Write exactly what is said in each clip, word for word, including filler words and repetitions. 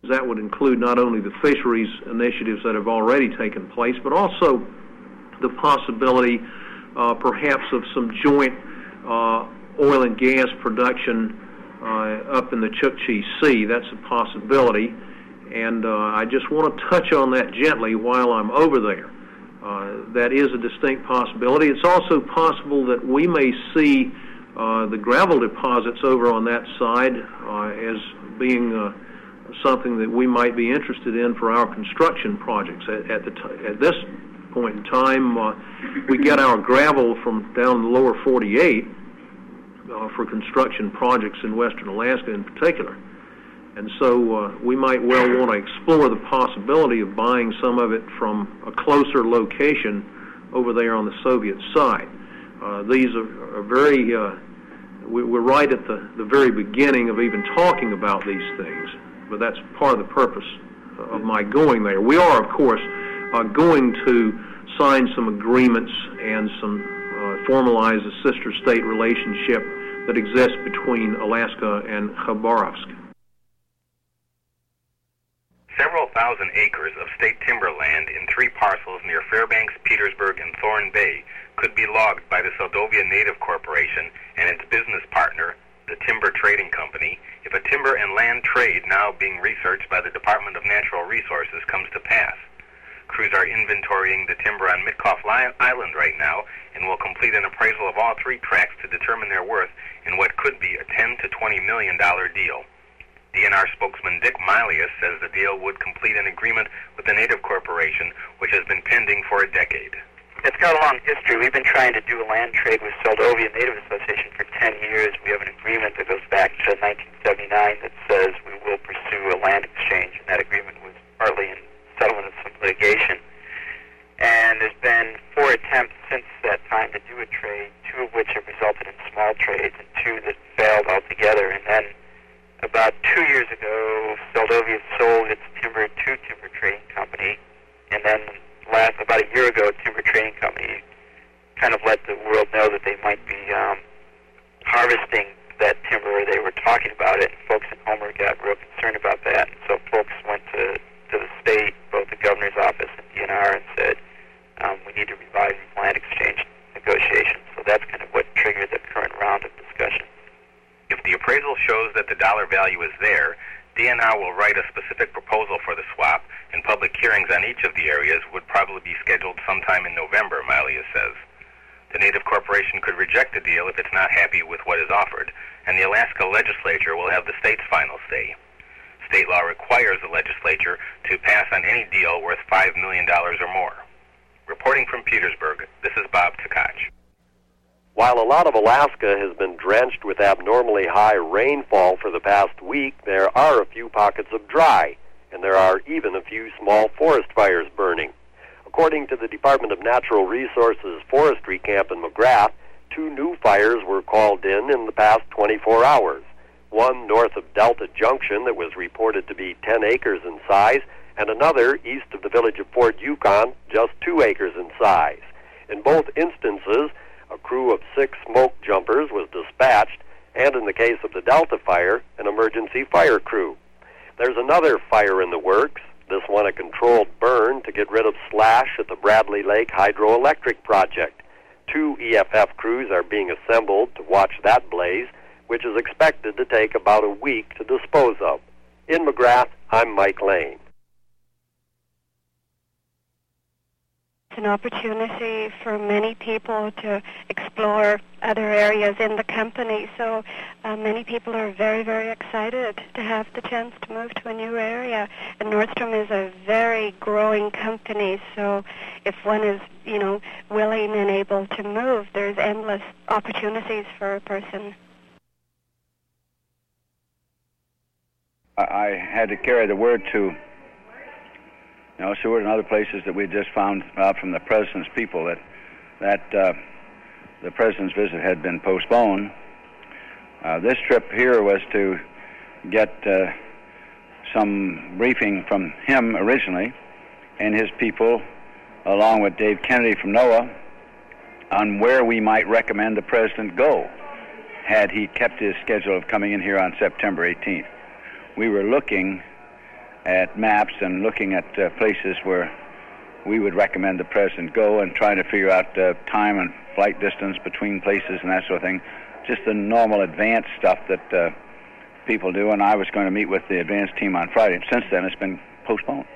That would include not only the fisheries initiatives that have already taken place, but also the possibility uh, perhaps of some joint uh, oil and gas production uh, up in the Chukchi Sea. That's a possibility, and uh, I just want to touch on that gently while I'm over there. Uh, that is a distinct possibility. It's also possible that we may see uh, the gravel deposits over on that side uh, as being uh, something that we might be interested in for our construction projects. At, at, the t- at this point in time, uh, we get our gravel from down in the lower forty-eight uh, for construction projects in western Alaska in particular. And so uh, we might well want to explore the possibility of buying some of it from a closer location over there on the Soviet side. Uh, these are, are very, uh, we, we're right at the, the very beginning of even talking about these things, but that's part of the purpose of my going there. We are, of course, uh, going to sign some agreements and some uh, formalize a sister state relationship that exists between Alaska and Khabarovsk. Several thousand acres of state timberland in three parcels near Fairbanks, Petersburg, and Thorn Bay could be logged by the Seldovia Native Corporation and its business partner, the Timber Trading Company, if a timber and land trade now being researched by the Department of Natural Resources comes to pass. Crews are inventorying the timber on Mitkoff Island right now and will complete an appraisal of all three tracts to determine their worth in what could be a ten to twenty million dollar deal. D N R spokesman Dick Milius says the deal would complete an agreement with the Native Corporation, which has been pending for a decade. It's got a long history. We've been trying to do a land trade with Seldovia Native Association for ten years. We have an agreement that goes back to nineteen seventy-nine that says we will pursue a land exchange, and that agreement was partly in settlement of some litigation. And there's been four attempts since that time to do a trade, two of which have resulted in small trades and two that failed altogether. And then about two years ago, Seldovia sold its timber to Timber Trading Company, and then last about a year ago, Timber Trading Company kind of let the world know that they might be um, harvesting that timber. They were talking about it, and folks in Homer got real concerned about that. And so folks went to, to the state, both the governor's office and D N R, and said, um, we need to revise these land exchange negotiations. So that's kind of what triggered the current round of discussion. If the appraisal shows that the dollar value is there, D N R will write a specific proposal for the swap, and public hearings on each of the areas would probably be scheduled sometime in November, Milius says. The Native Corporation could reject the deal if it's not happy with what is offered, and the Alaska legislature will have the state's final say. State law requires the legislature to pass on any deal worth five million dollars or more. Reporting from Petersburg, this is Bob Tkach. While a lot of Alaska has been drenched with abnormally high rainfall for the past week, there are a few pockets of dry, and there are even a few small forest fires burning. According to the Department of Natural Resources Forestry Camp in McGrath, two new fires were called in in the past twenty-four hours. One north of Delta Junction that was reported to be ten acres in size, and another east of the village of Fort Yukon, just two acres in size. In both instances, a crew of six smoke jumpers was dispatched, and in the case of the Delta fire, an emergency fire crew. There's another fire in the works, this one a controlled burn to get rid of slash at the Bradley Lake Hydroelectric Project. Two E F F crews are being assembled to watch that blaze, which is expected to take about a week to dispose of. In McGrath, I'm Mike Lane. It's an opportunity for many people to explore other areas in the company. So uh, many people are very, very excited to have the chance to move to a new area. And Nordstrom is a very growing company. So if one is, you know, willing and able to move, there's endless opportunities for a person. I had to carry the word to You know, Seward and other places that we just found out from the President's people that that uh, the President's visit had been postponed. Uh, this trip here was to get uh, some briefing from him originally and his people, along with Dave Kennedy from NOAA, on where we might recommend the President go had he kept his schedule of coming in here on September eighteenth. We were looking at maps and looking at uh, places where we would recommend the president go and trying to figure out uh, time and flight distance between places and that sort of thing. Just the normal advanced stuff that uh, people do, and I was going to meet with the advanced team on Friday. Since then, it's been postponed.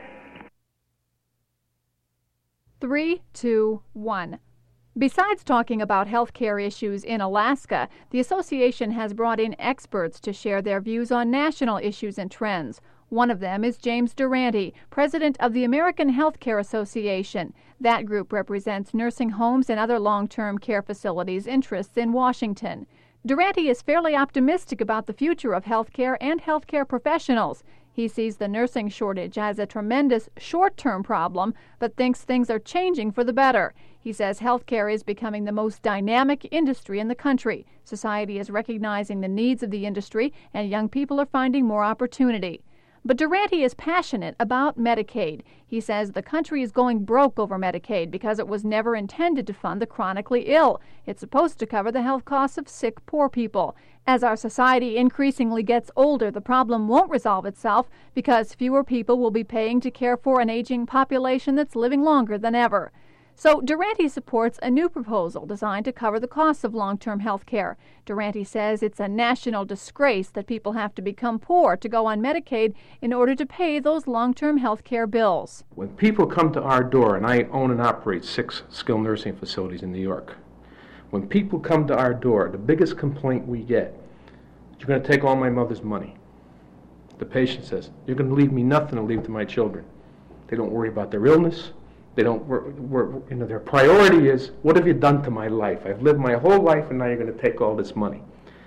Three, two, one. Besides talking about health care issues in Alaska, the association has brought in experts to share their views on national issues and trends. One of them is James Durante, president of the American Health Care Association. That group represents nursing homes and other long-term care facilities' interests in Washington. Durante is fairly optimistic about the future of health care and health care professionals. He sees the nursing shortage as a tremendous short-term problem, but thinks things are changing for the better. He says healthcare is becoming the most dynamic industry in the country. Society is recognizing the needs of the industry, and young people are finding more opportunity. But Durante is passionate about Medicaid. He says the country is going broke over Medicaid because it was never intended to fund the chronically ill. It's supposed to cover the health costs of sick, poor people. As our society increasingly gets older, the problem won't resolve itself because fewer people will be paying to care for an aging population that's living longer than ever. So Durante supports a new proposal designed to cover the costs of long-term health care. Durante says it's a national disgrace that people have to become poor to go on Medicaid in order to pay those long-term health care bills. When people come to our door, and I own and operate six skilled nursing facilities in New York, when people come to our door, the biggest complaint we get, you're going to take all my mother's money. The patient says, you're going to leave me nothing to leave to my children. They don't worry about their illness. They don't, we're, we're, you know, their priority is, what have you done to my life? I've lived my whole life and now you're going to take all this money.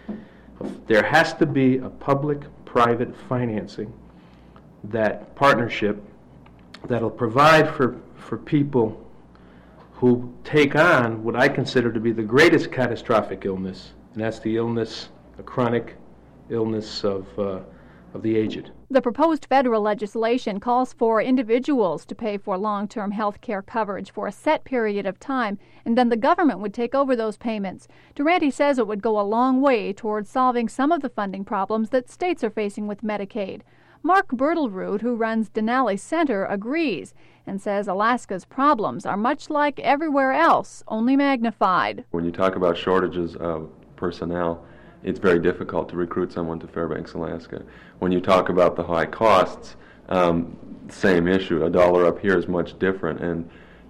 There has to be a public-private financing, that partnership that'll provide for, for people who take on what I consider to be the greatest catastrophic illness, and that's the illness, a chronic illness of, uh, of the aged. The proposed federal legislation calls for individuals to pay for long-term health care coverage for a set period of time, and then the government would take over those payments. Durante says it would go a long way towards solving some of the funding problems that states are facing with Medicaid. Mark Bertelrud, who runs Denali Center, agrees and says Alaska's problems are much like everywhere else, only magnified. When you talk about shortages of personnel, it's very difficult to recruit someone to Fairbanks, Alaska. When you talk about the high costs, um, same issue. A dollar up here is much different. And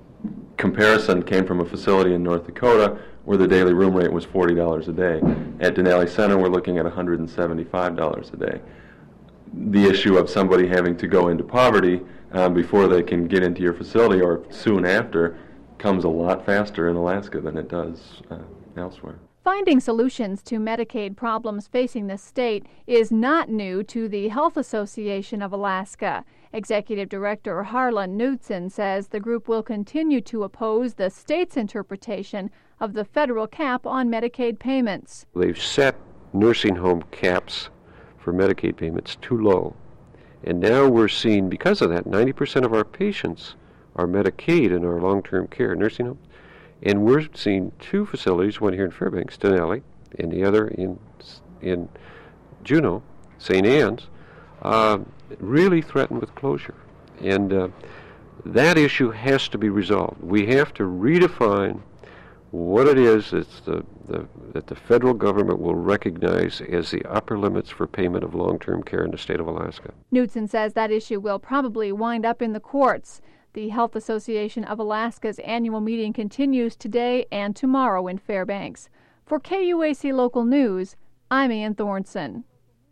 comparison came from a facility in North Dakota where the daily room rate was forty dollars a day. At Denali Center, we're looking at one hundred seventy-five dollars a day. The issue of somebody having to go into poverty um, before they can get into your facility or soon after comes a lot faster in Alaska than it does uh, elsewhere. Finding solutions to Medicaid problems facing the state is not new to the Health Association of Alaska. Executive Director Harlan Knudsen says the group will continue to oppose the state's interpretation of the federal cap on Medicaid payments. They've set nursing home caps for Medicaid payments too low. And now we're seeing, because of that, ninety percent of our patients are Medicaid in our long-term care nursing homes. And we're seeing two facilities, one here in Fairbanks, Denali, and the other in in Juneau, Saint Anne's, uh, really threatened with closure. And uh, that issue has to be resolved. We have to redefine what it is that's the, the, that the federal government will recognize as the upper limits for payment of long-term care in the state of Alaska. Knudsen says that issue will probably wind up in the courts. The Health Association of Alaska's annual meeting continues today and tomorrow in Fairbanks. For K U A C Local News, I'm Ann Thornson.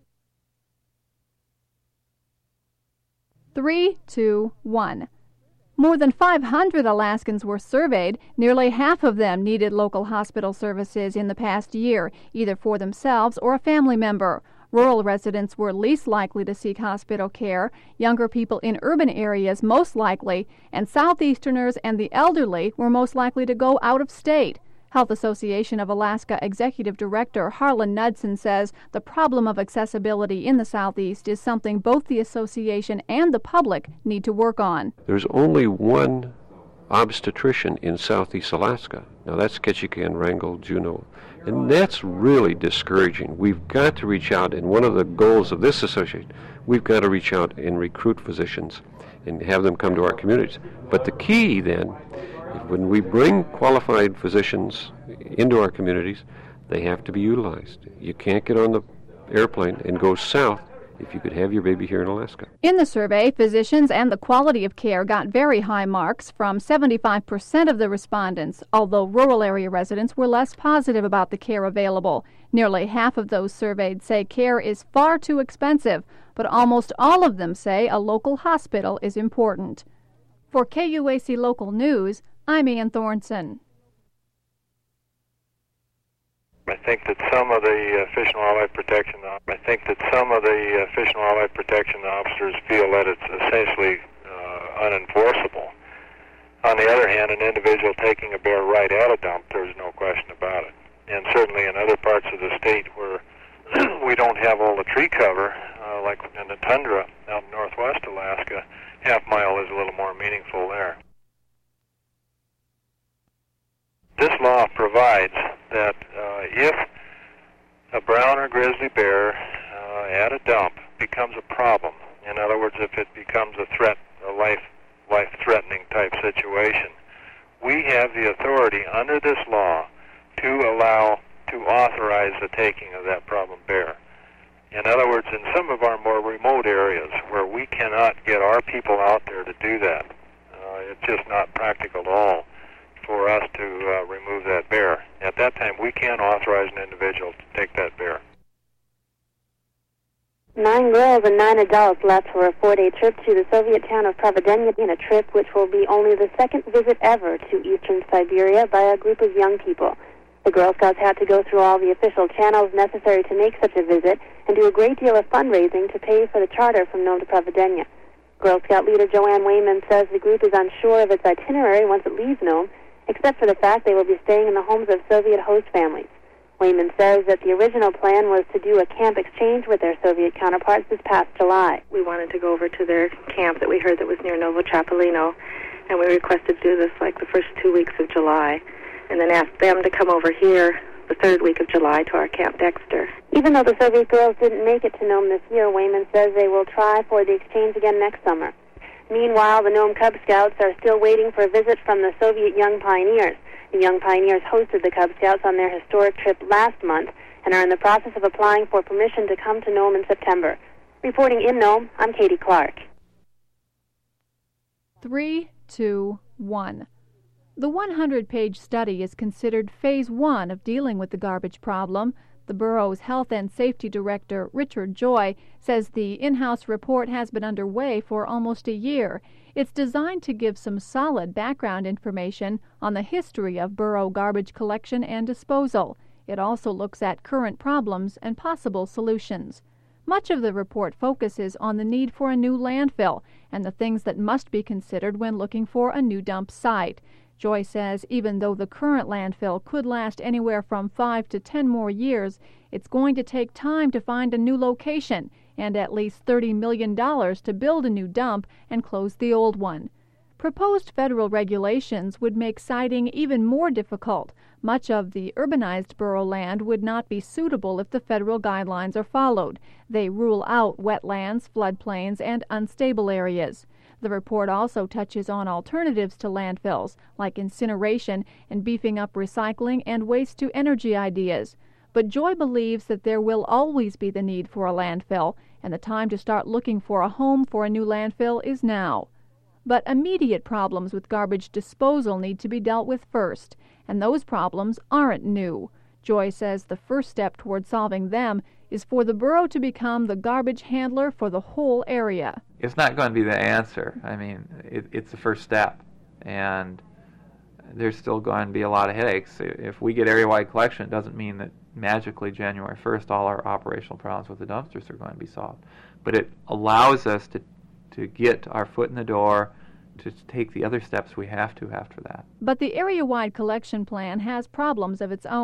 Three, two, one. More than five hundred Alaskans were surveyed. Nearly half of them needed local hospital services in the past year, either for themselves or a family member. Rural residents were least likely to seek hospital care, younger people in urban areas most likely, and Southeasterners and the elderly were most likely to go out of state. Health Association of Alaska Executive Director Harlan Knudsen says the problem of accessibility in the Southeast is something both the association and the public need to work on. There's only one obstetrician in Southeast Alaska. Now that's Ketchikan, Wrangell, Juneau. And that's really discouraging. We've got to reach out, and one of the goals of this association, we've got to reach out and recruit physicians and have them come to our communities. But the key then, when we bring qualified physicians into our communities, they have to be utilized. You can't get on the airplane and go south if you could have your baby here in Alaska. In the survey, physicians and the quality of care got very high marks from seventy-five percent of the respondents, although rural area residents were less positive about the care available. Nearly half of those surveyed say care is far too expensive, but almost all of them say a local hospital is important. For K U A C Local News, I'm Ann Thornton. I think that some of the uh, Fish and Wildlife Protection I think that some of the uh, Fish and Wildlife Protection officers feel that it's essentially uh, unenforceable. On the other hand, an individual taking a bear right at a dump, there's no question about it. And certainly in other parts of the state where we don't have all the tree cover, uh, like in the tundra out in northwest Alaska, half mile is a little more meaningful there. This law provides that uh, if a brown or grizzly bear uh, at a dump becomes a problem, in other words, if it becomes a threat, a life, life-threatening type situation, we have the authority under this law to allow, to authorize the taking of that problem bear. In other words, in some of our more remote areas where we cannot get our people out there to do that, uh, it's just not practical at all for us to uh, remove that bear. At that time, we can authorize an individual to take that bear. Nine girls and nine adults left for a four-day trip to the Soviet town of Providenya, in a trip which will be only the second visit ever to eastern Siberia by a group of young people. The Girl Scouts had to go through all the official channels necessary to make such a visit and do a great deal of fundraising to pay for the charter from Nome to Providenya. Girl Scout leader Joanne Wayman says the group is unsure of its itinerary once it leaves Nome, except for the fact they will be staying in the homes of Soviet host families. Wayman says that the original plan was to do a camp exchange with their Soviet counterparts this past July. We wanted to go over to their camp that we heard that was near Novochapolino, and we requested to do this like the first two weeks of July, and then asked them to come over here the third week of July to our Camp Dexter. Even though the Soviet girls didn't make it to Nome this year, Wayman says they will try for the exchange again next summer. Meanwhile, the Nome Cub Scouts are still waiting for a visit from the Soviet Young Pioneers. The Young Pioneers hosted the Cub Scouts on their historic trip last month and are in the process of applying for permission to come to Nome in September. Reporting in Nome, I'm Katie Clark. Three, two, one. The one hundred page study is considered phase one of dealing with the garbage problem. The borough's Health and Safety Director, Richard Joy, says the in-house report has been underway for almost a year. It's designed to give some solid background information on the history of borough garbage collection and disposal. It also looks at current problems and possible solutions. Much of the report focuses on the need for a new landfill and the things that must be considered when looking for a new dump site. Joy says even though the current landfill could last anywhere from five to ten more years, it's going to take time to find a new location and at least thirty million dollars to build a new dump and close the old one. Proposed federal regulations would make siting even more difficult. Much of the urbanized borough land would not be suitable if the federal guidelines are followed. They rule out wetlands, floodplains, and unstable areas. The report also touches on alternatives to landfills, like incineration and beefing up recycling and waste-to-energy ideas. But Joy believes that there will always be the need for a landfill, and the time to start looking for a home for a new landfill is now. But immediate problems with garbage disposal need to be dealt with first, and those problems aren't new. Joy says the first step toward solving them is for the borough to become the garbage handler for the whole area. It's not going to be the answer. I mean, it, it's the first step, and there's still going to be a lot of headaches. If we get area-wide collection, it doesn't mean that magically January first all our operational problems with the dumpsters are going to be solved. But it allows us to, to get our foot in the door, to take the other steps we have to after that. But the area-wide collection plan has problems of its own.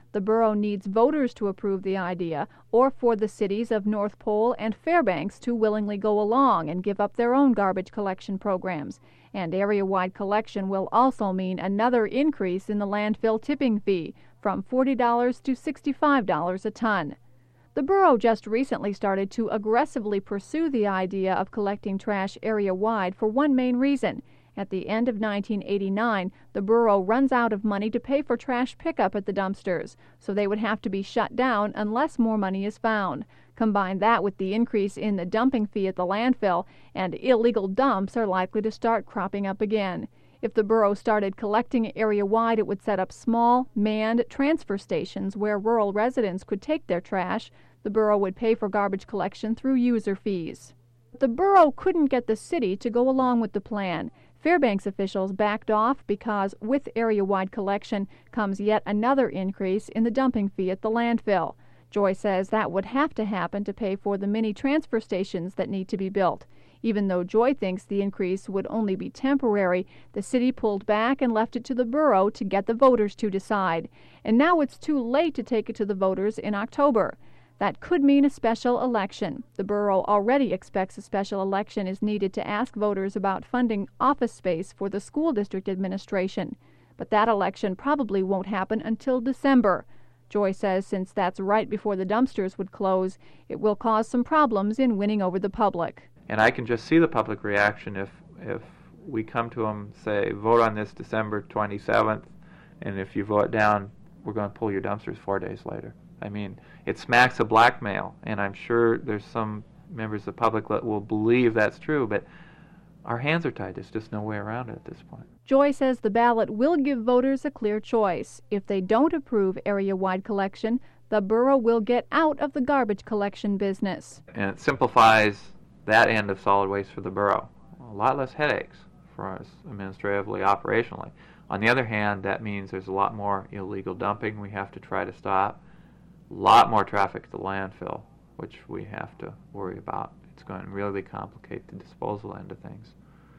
The borough needs voters to approve the idea, or for the cities of North Pole and Fairbanks to willingly go along and give up their own garbage collection programs. And area-wide collection will also mean another increase in the landfill tipping fee, from forty dollars to sixty-five dollars a ton. The borough just recently started to aggressively pursue the idea of collecting trash area-wide for one main reason. At the end of nineteen eighty-nine, the borough runs out of money to pay for trash pickup at the dumpsters, so they would have to be shut down unless more money is found. Combine that with the increase in the dumping fee at the landfill, and illegal dumps are likely to start cropping up again. If the borough started collecting area-wide, it would set up small, manned transfer stations where rural residents could take their trash. The borough would pay for garbage collection through user fees. The borough couldn't get the city to go along with the plan. Fairbanks officials backed off because with area-wide collection comes yet another increase in the dumping fee at the landfill. Joy says that would have to happen to pay for the many transfer stations that need to be built. Even though Joy thinks the increase would only be temporary, the city pulled back and left it to the borough to get the voters to decide. And now it's too late to take it to the voters in October. That could mean a special election. The borough already expects a special election is needed to ask voters about funding office space for the school district administration. But that election probably won't happen until December. Joy says since that's right before the dumpsters would close, it will cause some problems in winning over the public. And I can just see the public reaction if if we come to them, say, vote on this December twenty-seventh, and if you vote down, we're going to pull your dumpsters four days later. I mean, it smacks of blackmail, and I'm sure there's some members of the public that will believe that's true, but our hands are tied. There's just no way around it at this point. Joy says the ballot will give voters a clear choice. If they don't approve area-wide collection, the borough will get out of the garbage collection business. And it simplifies that end of solid waste for the borough. A lot less headaches for us administratively, operationally. On the other hand, that means there's a lot more illegal dumping we have to try to stop. A lot more traffic at the landfill, which we have to worry about. It's going to really complicate the disposal end of things.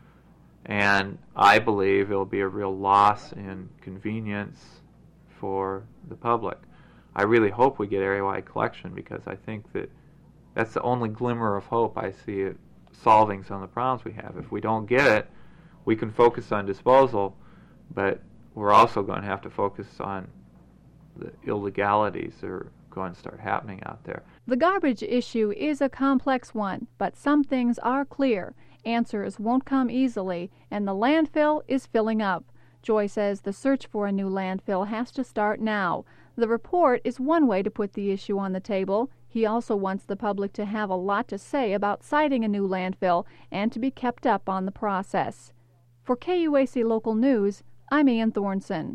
And I believe it will be a real loss in convenience for the public. I really hope we get area-wide collection because I think that that's the only glimmer of hope I see it solving some of the problems we have. If we don't get it, we can focus on disposal, but we're also going to have to focus on the illegalities that are going to start happening out there. The garbage issue is a complex one, but some things are clear. Answers won't come easily, and the landfill is filling up. Joy says the search for a new landfill has to start now. The report is one way to put the issue on the table. He also wants the public to have a lot to say about siting a new landfill and to be kept up on the process. For K U A C Local News, I'm Ann Thornson.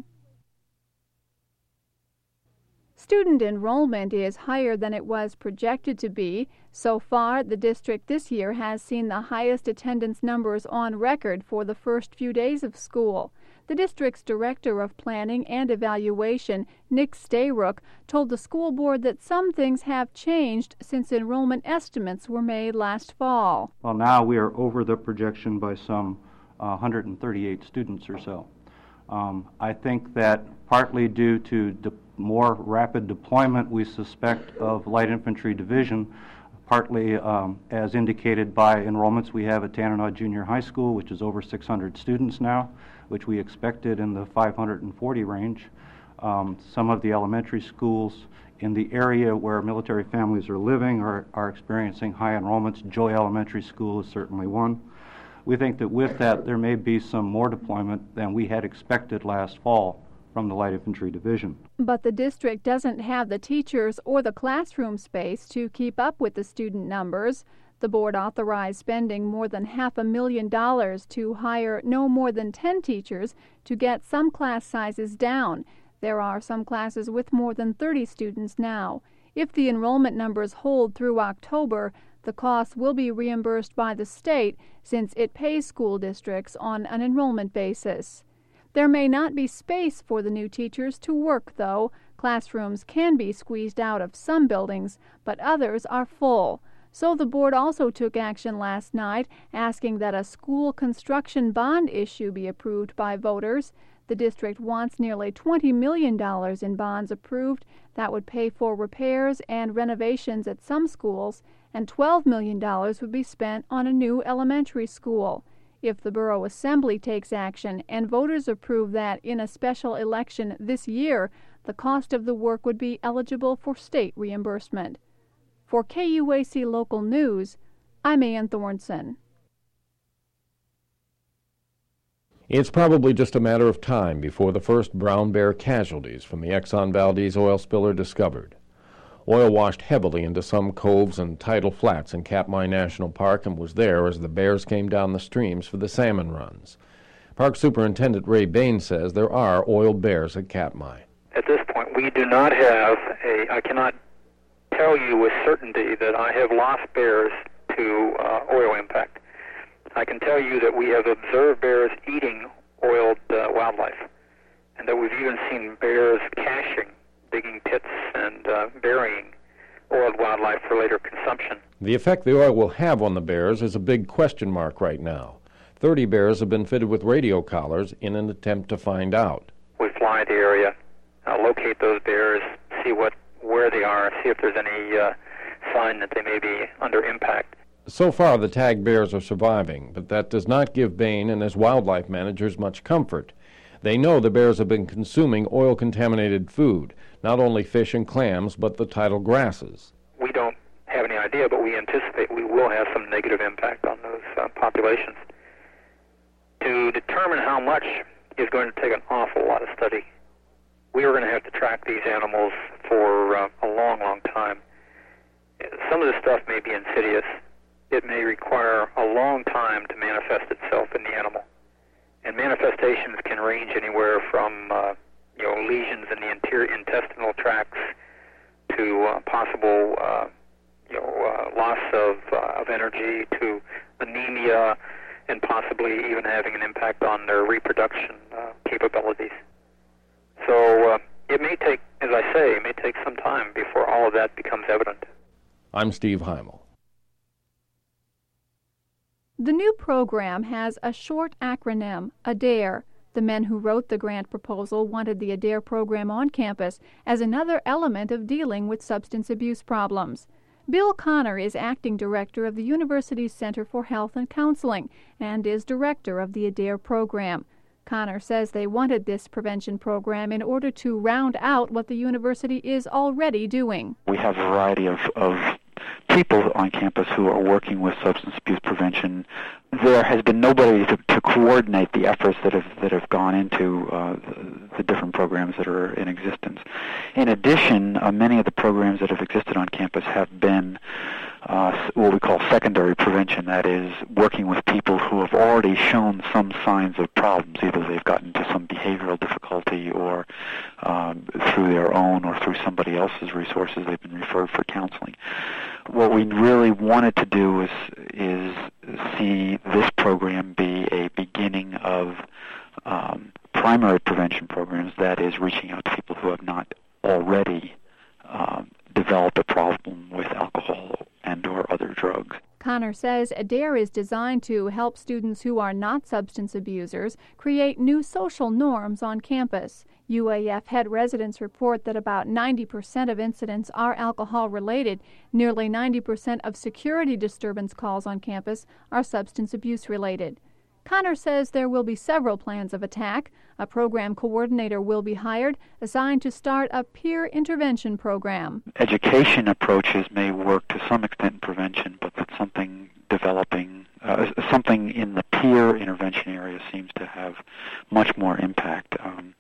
Student enrollment is higher than it was projected to be. So far, the district this year has seen the highest attendance numbers on record for the first few days of school. The district's Director of Planning and Evaluation, Nick Stayrook, told the school board that some things have changed since enrollment estimates were made last fall. Well, now we are over the projection by some uh, one hundred thirty-eight students or so. Um, I think that partly due to de- more rapid deployment, we suspect, of Light Infantry Division, partly um, as indicated by enrollments we have at Tanana Junior High School, which is over six hundred students now, which we expected in the five hundred forty range. Um, some of the elementary schools in the area where military families are living are, are experiencing high enrollments. Joy Elementary School is certainly one. We think that with that there may be some more deployment than we had expected last fall from the Light Infantry Division. But the district doesn't have the teachers or the classroom space to keep up with the student numbers. The board authorized spending more than half a million dollars to hire no more than ten teachers to get some class sizes down. There are some classes with more than thirty students now. If the enrollment numbers hold through October, the costs will be reimbursed by the state since it pays school districts on an enrollment basis. There may not be space for the new teachers to work, though. Classrooms can be squeezed out of some buildings, but others are full. So the board also took action last night, asking that a school construction bond issue be approved by voters. The district wants nearly twenty million dollars in bonds approved that would pay for repairs and renovations at some schools, and twelve million dollars would be spent on a new elementary school. If the Borough Assembly takes action and voters approve that in a special election this year, the cost of the work would be eligible for state reimbursement. For K U A C Local News, I'm Ann Thornson. It's probably just a matter of time before the first brown bear casualties from the Exxon Valdez oil spill are discovered. Oil washed heavily into some coves and tidal flats in Katmai National Park and was there as the bears came down the streams for the salmon runs. Park Superintendent Ray Bain says there are oil bears at Katmai. At this point, we do not have a, I cannot tell you with certainty that I have lost bears to uh, oil impact. I can tell you that we have observed bears eating oiled uh, wildlife, and that we've even seen bears caching, digging pits and uh, burying oiled wildlife for later consumption. The effect the oil will have on the bears is a big question mark right now. Thirty bears have been fitted with radio collars in an attempt to find out. We fly the area, uh, locate those bears, see what where they are, see if there's any uh, sign that they may be under impact. So far, the tagged bears are surviving, but that does not give Bain and his wildlife managers much comfort. They know the bears have been consuming oil-contaminated food, not only fish and clams, but the tidal grasses. We don't have any idea, but we anticipate we will have some negative impact on those uh, populations. To determine how much is going to take an awful lot of study. We are going to have to track these animals for uh, a long, long time. Some of the stuff may be insidious. It may require a long time to manifest itself in the animal. And manifestations can range anywhere from uh, you know, lesions in the interior intestinal tracts to uh, possible uh, you know, uh, loss of, uh, of energy, to anemia, and possibly even having an impact on their reproduction uh, capabilities. So uh, it may take, as I say, it may take some time before all of that becomes evident. I'm Steve Heimel. The new program has a short acronym, ADARE. The men who wrote the grant proposal wanted the ADARE program on campus as another element of dealing with substance abuse problems. Bill Connor is acting director of the university's Center for Health and Counseling and is director of the ADARE program. Connor says they wanted this prevention program in order to round out what the university is already doing. We have a variety of, of people on campus who are working with substance abuse prevention. There has been nobody to, to coordinate the efforts that have that have gone into uh, the, the different programs that are in existence. In addition, uh, many of the programs that have existed on campus have been uh, what we call secondary prevention. That is, working with people who have already shown some signs of problems. Either they've gotten to some behavioral difficulty, or um, through their own or through somebody else's resources, they've been referred for counseling. What we really wanted to do is is see this program be a beginning of um, primary prevention programs, that is, reaching out to people who have not already um, developed a problem with alcohol and or other drugs. Connor says ADARE is designed to help students who are not substance abusers create new social norms on campus. U A F head residents report that about ninety percent of incidents are alcohol-related. Nearly ninety percent of security disturbance calls on campus are substance abuse-related. Connor says there will be several plans of attack. A program coordinator will be hired, assigned to start a peer intervention program. Education approaches may work to some extent in prevention, but that something developing, uh, something in the peer intervention area seems to have much more impact. Um,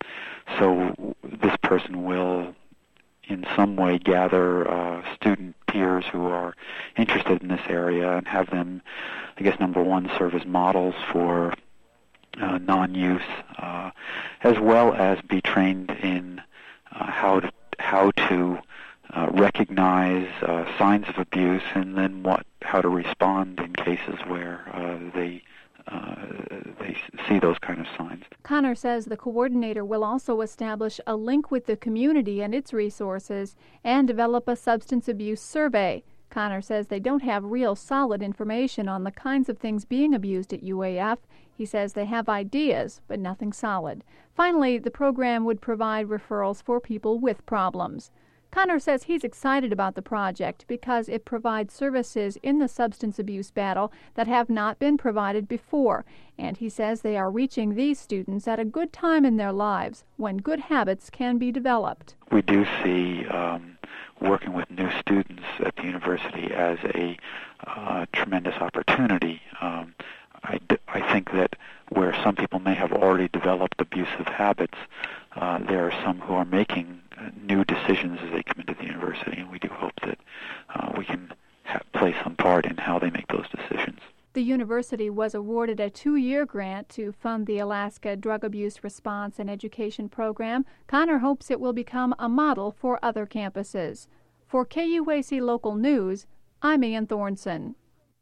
so this person will in some way gather uh, student peers who are interested in this area and have them, I guess, number one, serve as models for uh, non-use, uh, as well as be trained in uh, how to how to uh, recognize uh, signs of abuse, and then what how to respond in cases where uh, they uh, they see those kind of signs. Connor says the coordinator will also establish a link with the community and its resources and develop a substance abuse survey. Connor says they don't have real solid information on the kinds of things being abused at U A F. He says they have ideas, but nothing solid. Finally, the program would provide referrals for people with problems. Connor says he's excited about the project because it provides services in the substance abuse battle that have not been provided before, and he says they are reaching these students at a good time in their lives when good habits can be developed. We do see um, working with new students at the university as a uh, tremendous opportunity. Um, I, d- I think that where some people may have already developed abusive habits, uh, there are some who are making uh, new decisions as they come into the university, and we do hope that uh, we can ha- play some part in how they make those decisions. The university was awarded a two-year grant to fund the Alaska Drug Abuse Response and Education Program. Connor hopes it will become a model for other campuses. For K U A C Local News, I'm Ian Thornson.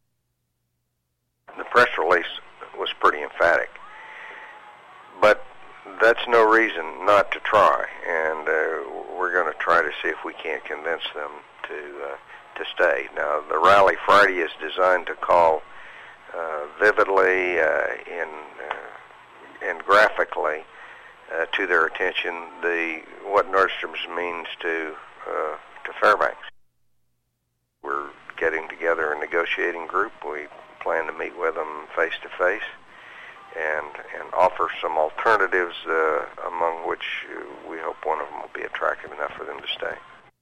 The press release was pretty emphatic, but that's no reason not to try, and uh, we're going to try to see if we can't convince them to uh, to stay. Now, the rally Friday is designed to call uh, vividly uh, and uh, and graphically uh, to their attention the what Nordstrom's means to uh, to Fairbanks. We're getting together a negotiating group. We plan to meet with them face to face and and offer some alternatives, uh, among which uh, we hope one of them will be attractive enough for them to stay.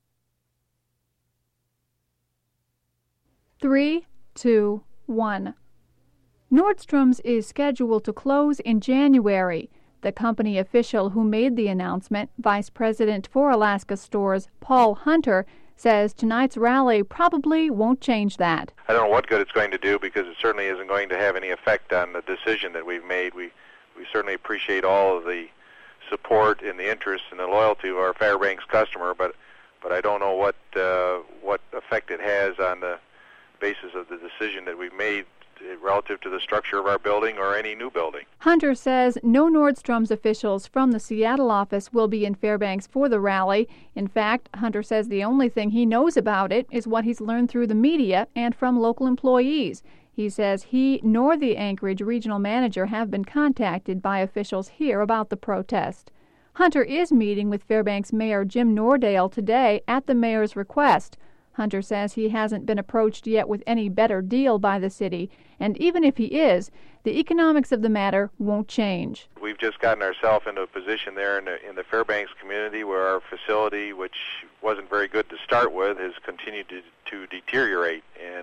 Three, two, one. Nordstrom's is scheduled to close in January. The company official who made the announcement, Vice President for Alaska Stores Paul Hunter, says tonight's rally probably won't change that. I don't know what good it's going to do, because it certainly isn't going to have any effect on the decision that we've made. We we certainly appreciate all of the support and the interest and the loyalty of our Fairbanks customer, but but I don't know what uh, what effect it has on the basis of the decision that we've made relative to the structure of our building or any new building. Hunter says no Nordstrom's officials from the Seattle office will be in Fairbanks for the rally. In fact, Hunter says the only thing he knows about it is what he's learned through the media and from local employees. He says he nor the Anchorage regional manager have been contacted by officials here about the protest. Hunter is meeting with Fairbanks Mayor Jim Nordale today at the mayor's request. Hunter says he hasn't been approached yet with any better deal by the city, and even if he is, the economics of the matter won't change. We've just gotten ourselves into a position there in the, in the Fairbanks community where our facility, which wasn't very good to start with, has continued to, to deteriorate, and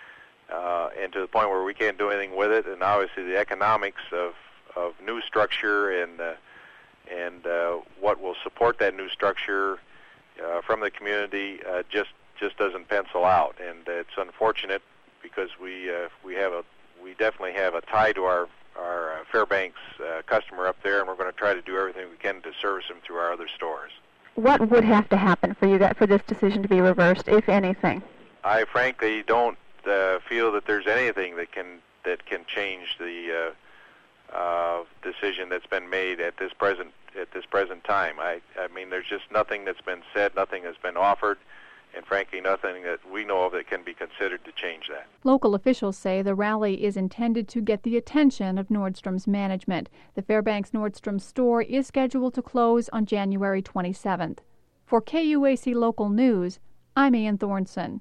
uh, and to the point where we can't do anything with it. And obviously the economics of, of new structure and uh, and uh, what will support that new structure uh, from the community uh, just just doesn't pencil out, and it's unfortunate because we uh, we have a we definitely have a tie to our our uh, Fairbanks uh, customer up there, and we're going to try to do everything we can to service them through our other stores. What would have to happen for you that for this decision to be reversed, if anything? I frankly don't uh, feel that there's anything that can that can change the uh, uh, decision that's been made at this present at this present time. I I mean, there's just nothing that's been said, nothing has been offered, and frankly nothing that we know of that can be considered to change that. Local officials say the rally is intended to get the attention of Nordstrom's management. The Fairbanks Nordstrom store is scheduled to close on January twenty-seventh. For K U A C Local News, I'm Ian Thornson.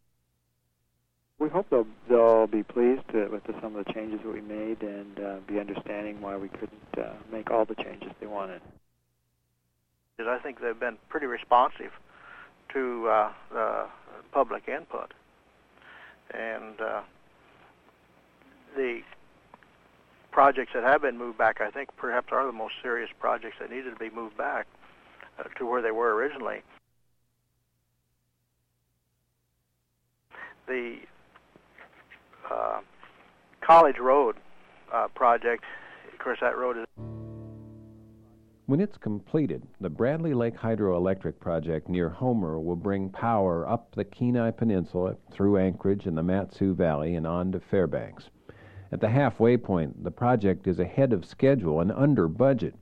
We hope they'll, they'll be pleased uh, with the, some of the changes that we made and uh, be understanding why we couldn't uh, make all the changes they wanted. I think they've been pretty responsive to uh, the public input, and uh, the projects that have been moved back, I think perhaps are the most serious projects that needed to be moved back uh, to where they were originally. The uh, College Road uh, project, of course that road is... When it's completed, the Bradley Lake Hydroelectric Project near Homer will bring power up the Kenai Peninsula, through Anchorage and the Mat-Su Valley, and on to Fairbanks. At the halfway point, the project is ahead of schedule and under budget.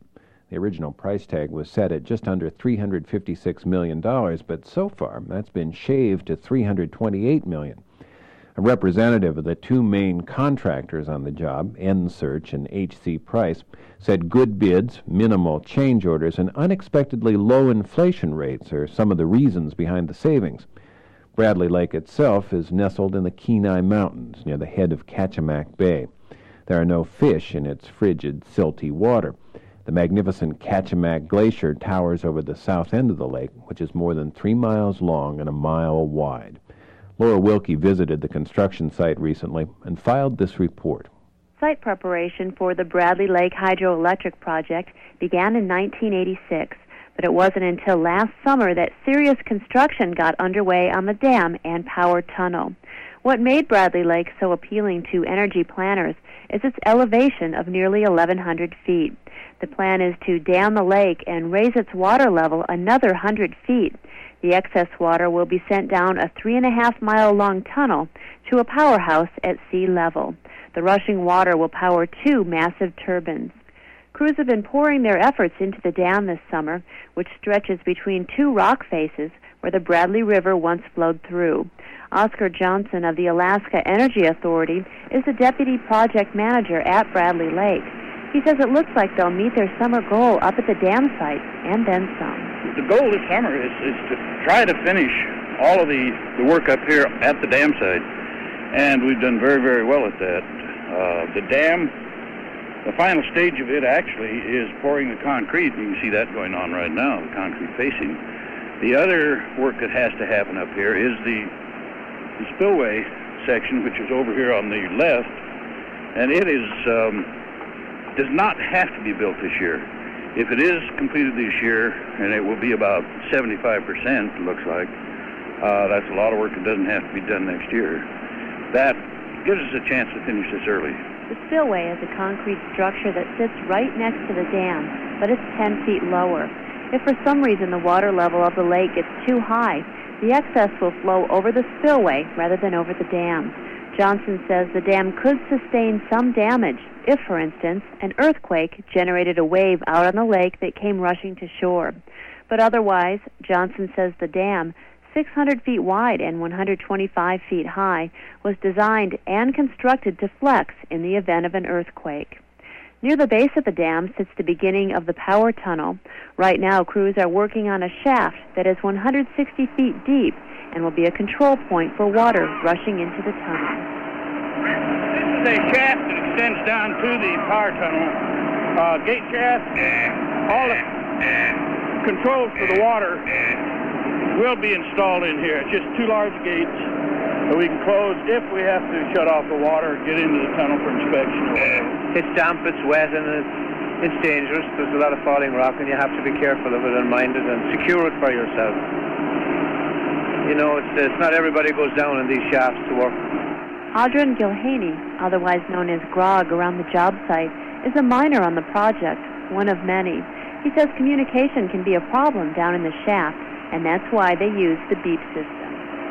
The original price tag was set at just under three hundred fifty-six million dollars, but so far that's been shaved to three hundred twenty-eight million dollars. A representative of the two main contractors on the job, N-Search and H C Price, said good bids, minimal change orders, and unexpectedly low inflation rates are some of the reasons behind the savings. Bradley Lake itself is nestled in the Kenai Mountains near the head of Kachemak Bay. There are no fish in its frigid, silty water. The magnificent Kachemak Glacier towers over the south end of the lake, which is more than three miles long and a mile wide. Laura Wilkie visited the construction site recently and filed this report. Site preparation for the Bradley Lake Hydroelectric Project began in nineteen eighty-six, but it wasn't until last summer that serious construction got underway on the dam and power tunnel. What made Bradley Lake so appealing to energy planners is its elevation of nearly eleven hundred feet. The plan is to dam the lake and raise its water level another one hundred feet. The excess water will be sent down a three and a half mile long tunnel to a powerhouse at sea level. The rushing water will power two massive turbines. Crews have been pouring their efforts into the dam this summer, which stretches between two rock faces where the Bradley River once flowed through. Oscar Johnson of the Alaska Energy Authority is the deputy project manager at Bradley Lake. He says it looks like they'll meet their summer goal up at the dam site and then some. The goal this summer is, is to try to finish all of the, the work up here at the dam site, and we've done very, very well at that. Uh, the dam, the final stage of it actually is pouring the concrete. You can see that going on right now, the concrete facing. The other work that has to happen up here is the, the spillway section, which is over here on the left, and it is um, does not have to be built this year. If it is completed this year, and it will be about seventy-five percent, it looks like, uh, that's a lot of work that doesn't have to be done next year. That gives us a chance to finish this early. The spillway is a concrete structure that sits right next to the dam, but it's ten feet lower. If for some reason the water level of the lake gets too high, the excess will flow over the spillway rather than over the dam. Johnson says the dam could sustain some damage if, for instance, an earthquake generated a wave out on the lake that came rushing to shore. But otherwise, Johnson says the dam, six hundred feet wide and one hundred twenty-five feet high, was designed and constructed to flex in the event of an earthquake. Near the base of the dam sits the beginning of the power tunnel. Right now, crews are working on a shaft that is one hundred sixty feet deep and will be a control point for water rushing into the tunnel. This is a shaft that extends down to the power tunnel. Uh, gate shaft, all the controls for the water will be installed in here. It's just two large gates that we can close if we have to shut off the water, get into the tunnel for inspection or whatever. It's damp, it's wet, and it's, it's dangerous. There's a lot of falling rock, and you have to be careful of it and mind it and secure it for yourself. You know, it's, it's not everybody goes down in these shafts to work. Audrin Gilhaney, otherwise known as Grog around the job site, is a miner on the project, one of many. He says communication can be a problem down in the shaft, and that's why they use the beep system.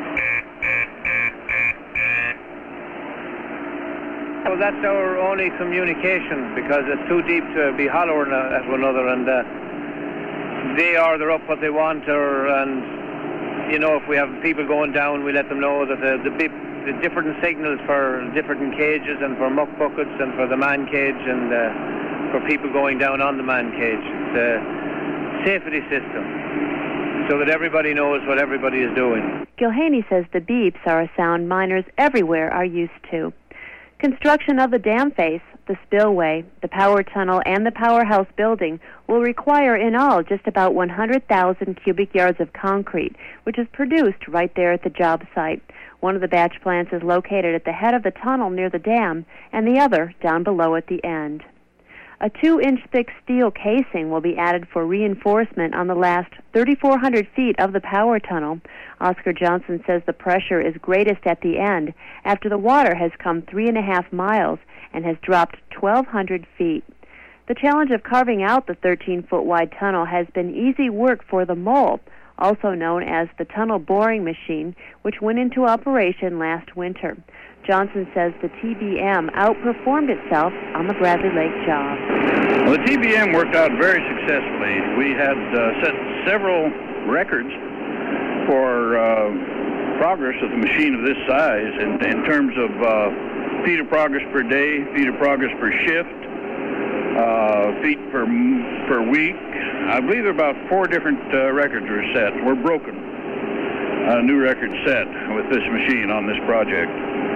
Well, that's our only communication, because it's too deep to be hollering at one another, and uh, they order up what they want, or and you know, if we have people going down, we let them know that the, the beep, the different signals for different cages, and for muck buckets, and for the man cage, and uh, for people going down on the man cage. It's a safety system, so that everybody knows what everybody is doing. Gilhaney says the beeps are a sound miners everywhere are used to. Construction of the dam face, the spillway, the power tunnel, and the powerhouse building will require in all just about one hundred thousand cubic yards of concrete, which is produced right there at the job site. One of the batch plants is located at the head of the tunnel near the dam, and the other down below at the end. A two-inch thick steel casing will be added for reinforcement on the last thirty-four hundred feet of the power tunnel. Oscar Johnson says the pressure is greatest at the end, after the water has come three and a half miles and has dropped twelve hundred feet. The challenge of carving out the thirteen-foot wide tunnel has been easy work for the mole, also known as the tunnel boring machine, which went into operation last winter. Johnson says the T B M outperformed itself on the Bradley Lake job. Well, the T B M worked out very successfully. We had uh, set several records for uh, progress of the machine of this size in, in terms of uh, feet of progress per day, feet of progress per shift, uh, feet per per week. I believe there are about four different uh, records were set, were broken. A new record set with this machine on this project.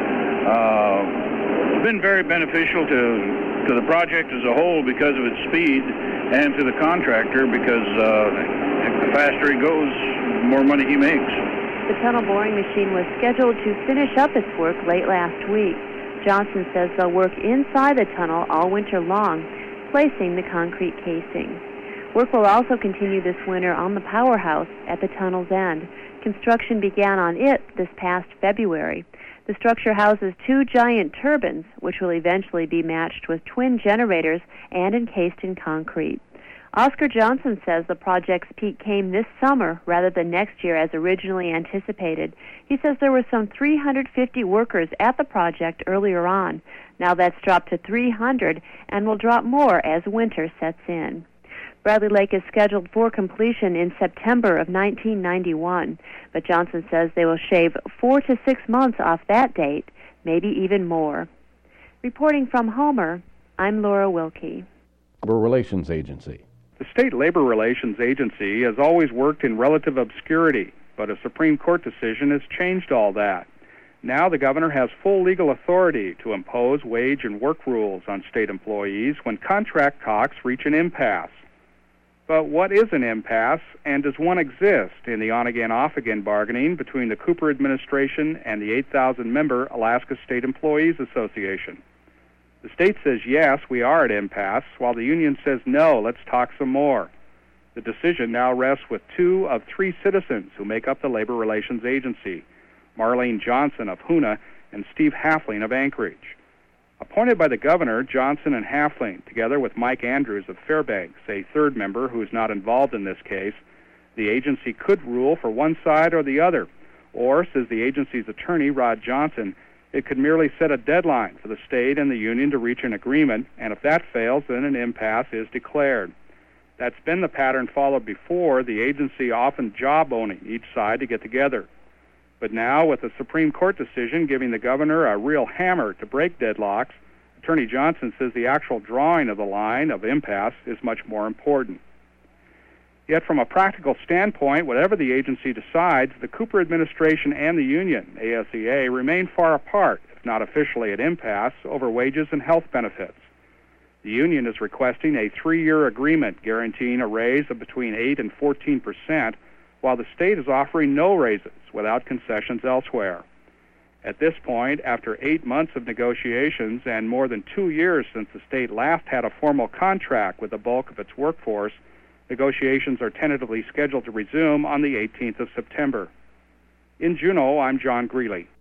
Uh, it's been very beneficial to to the project as a whole because of its speed, and to the contractor because uh, the faster he goes, the more money he makes. The tunnel boring machine was scheduled to finish up its work late last week. Johnson says they'll work inside the tunnel all winter long, placing the concrete casing. Work will also continue this winter on the powerhouse at the tunnel's end. Construction began on it this past February. The structure houses two giant turbines, which will eventually be matched with twin generators and encased in concrete. Oscar Johnson says the project's peak came this summer rather than next year as originally anticipated. He says there were some three hundred fifty workers at the project earlier on. Now that's dropped to three hundred and will drop more as winter sets in. Bradley Lake is scheduled for completion in September of nineteen ninety-one, but Johnson says they will shave four to six months off that date, maybe even more. Reporting from Homer, I'm Laura Wilkie. Labor Relations Agency. The State Labor Relations Agency has always worked in relative obscurity, but a Supreme Court decision has changed all that. Now the governor has full legal authority to impose wage and work rules on state employees when contract talks reach an impasse. But what is an impasse, and does one exist in the on-again, off-again bargaining between the Cooper administration and the eight thousand member Alaska State Employees Association? The state says, yes, we are at impasse, while the union says, no, let's talk some more. The decision now rests with two of three citizens who make up the Labor Relations Agency, Marlene Johnson of Hoonah and Steve Halfling of Anchorage. Appointed by the governor, Johnson and Halfling, together with Mike Andrews of Fairbanks, a third member who is not involved in this case, the agency could rule for one side or the other, or, says the agency's attorney, Rod Johnson, it could merely set a deadline for the state and the union to reach an agreement, and if that fails, then an impasse is declared. That's been the pattern followed before, the agency often jawboning each side to get together. But now, with the Supreme Court decision giving the governor a real hammer to break deadlocks, Attorney Johnson says the actual drawing of the line of impasse is much more important. Yet from a practical standpoint, whatever the agency decides, the Cooper administration and the union, A S E A, remain far apart, if not officially at impasse, over wages and health benefits. The union is requesting a three-year agreement guaranteeing a raise of between eight and fourteen percent, while the state is offering no raises without concessions elsewhere. At this point, after eight months of negotiations and more than two years since the state last had a formal contract with the bulk of its workforce, negotiations are tentatively scheduled to resume on the eighteenth of September. In Juneau, I'm John Greeley.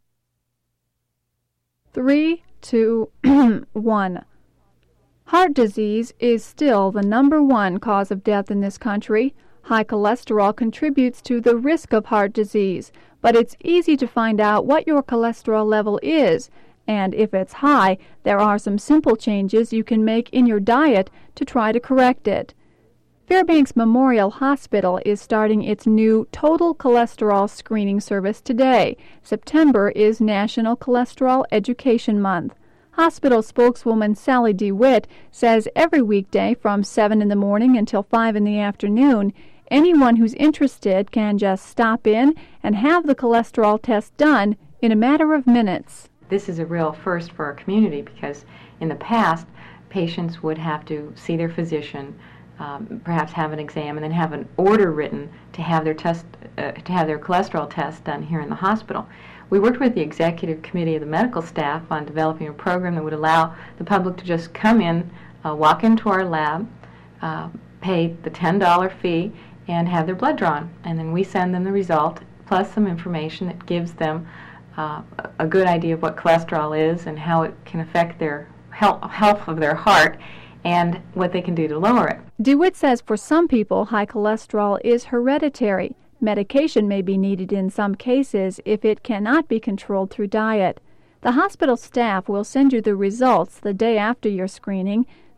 Three, two, one. Heart disease is still the number one cause of death in this country. High cholesterol contributes to the risk of heart disease, but it's easy to find out what your cholesterol level is, and if it's high, there are some simple changes you can make in your diet to try to correct it. Fairbanks Memorial Hospital is starting its new Total Cholesterol Screening Service today. September is National Cholesterol Education Month. Hospital spokeswoman Sally DeWitt says every weekday from seven in the morning until five in the afternoon, anyone who's interested can just stop in and have the cholesterol test done in a matter of minutes. This is a real first for our community because in the past, patients would have to see their physician, um, perhaps have an exam, and then have an order written to have their test, uh, to have their cholesterol test done here in the hospital. We worked with the executive committee of the medical staff on developing a program that would allow the public to just come in, uh, walk into our lab, uh, pay the ten dollar fee, and have their blood drawn. And then we send them the result, plus some information that gives them uh, a good idea of what cholesterol is and how it can affect their health, health of their heart and what they can do to lower it. DeWitt says for some people, high cholesterol is hereditary. Medication may be needed in some cases if it cannot be controlled through diet. The hospital staff will send you the results the day after your screening.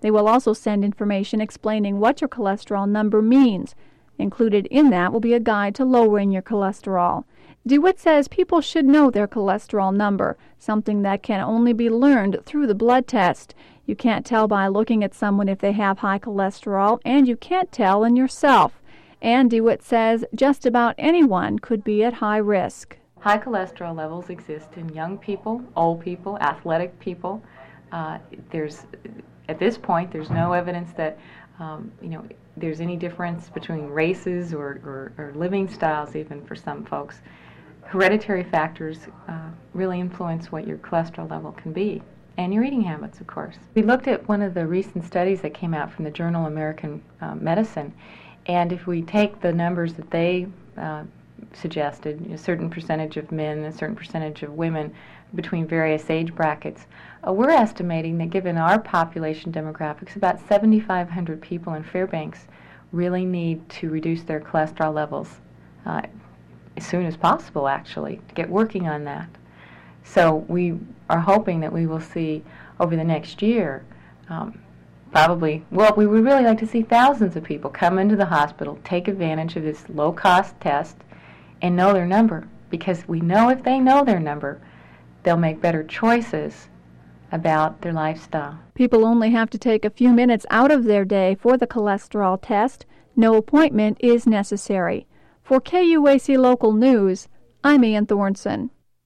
They will also send information explaining what your cholesterol number means. Included in that will be a guide to lowering your cholesterol. DeWitt says people should know their cholesterol number, something that can only be learned through the blood test. You can't tell by looking at someone if they have high cholesterol, and you can't tell in yourself. And DeWitt says just about anyone could be at high risk. High cholesterol levels exist in young people, old people, athletic people. Uh, there's, at this point, there's no evidence that um, you know, there's any difference between races or, or, or living styles even for some folks. Hereditary factors uh, really influence what your cholesterol level can be, and your eating habits, of course. We looked at one of the recent studies that came out from the Journal of American uh, Medicine, and if we take the numbers that they uh, suggested, a certain percentage of men and a certain percentage of women between various age brackets, uh, we're estimating that given our population demographics, about seventy-five hundred people in Fairbanks really need to reduce their cholesterol levels uh, as soon as possible, actually, to get working on that. So we are hoping that we will see over the next year, um, probably, well, we would really like to see thousands of people come into the hospital, take advantage of this low-cost test, and know their number, because we know if they know their number, they'll make better choices about their lifestyle. People only have to take a few minutes out of their day for the cholesterol test. No appointment is necessary. For K U A C Local News, I'm Ann Thornson.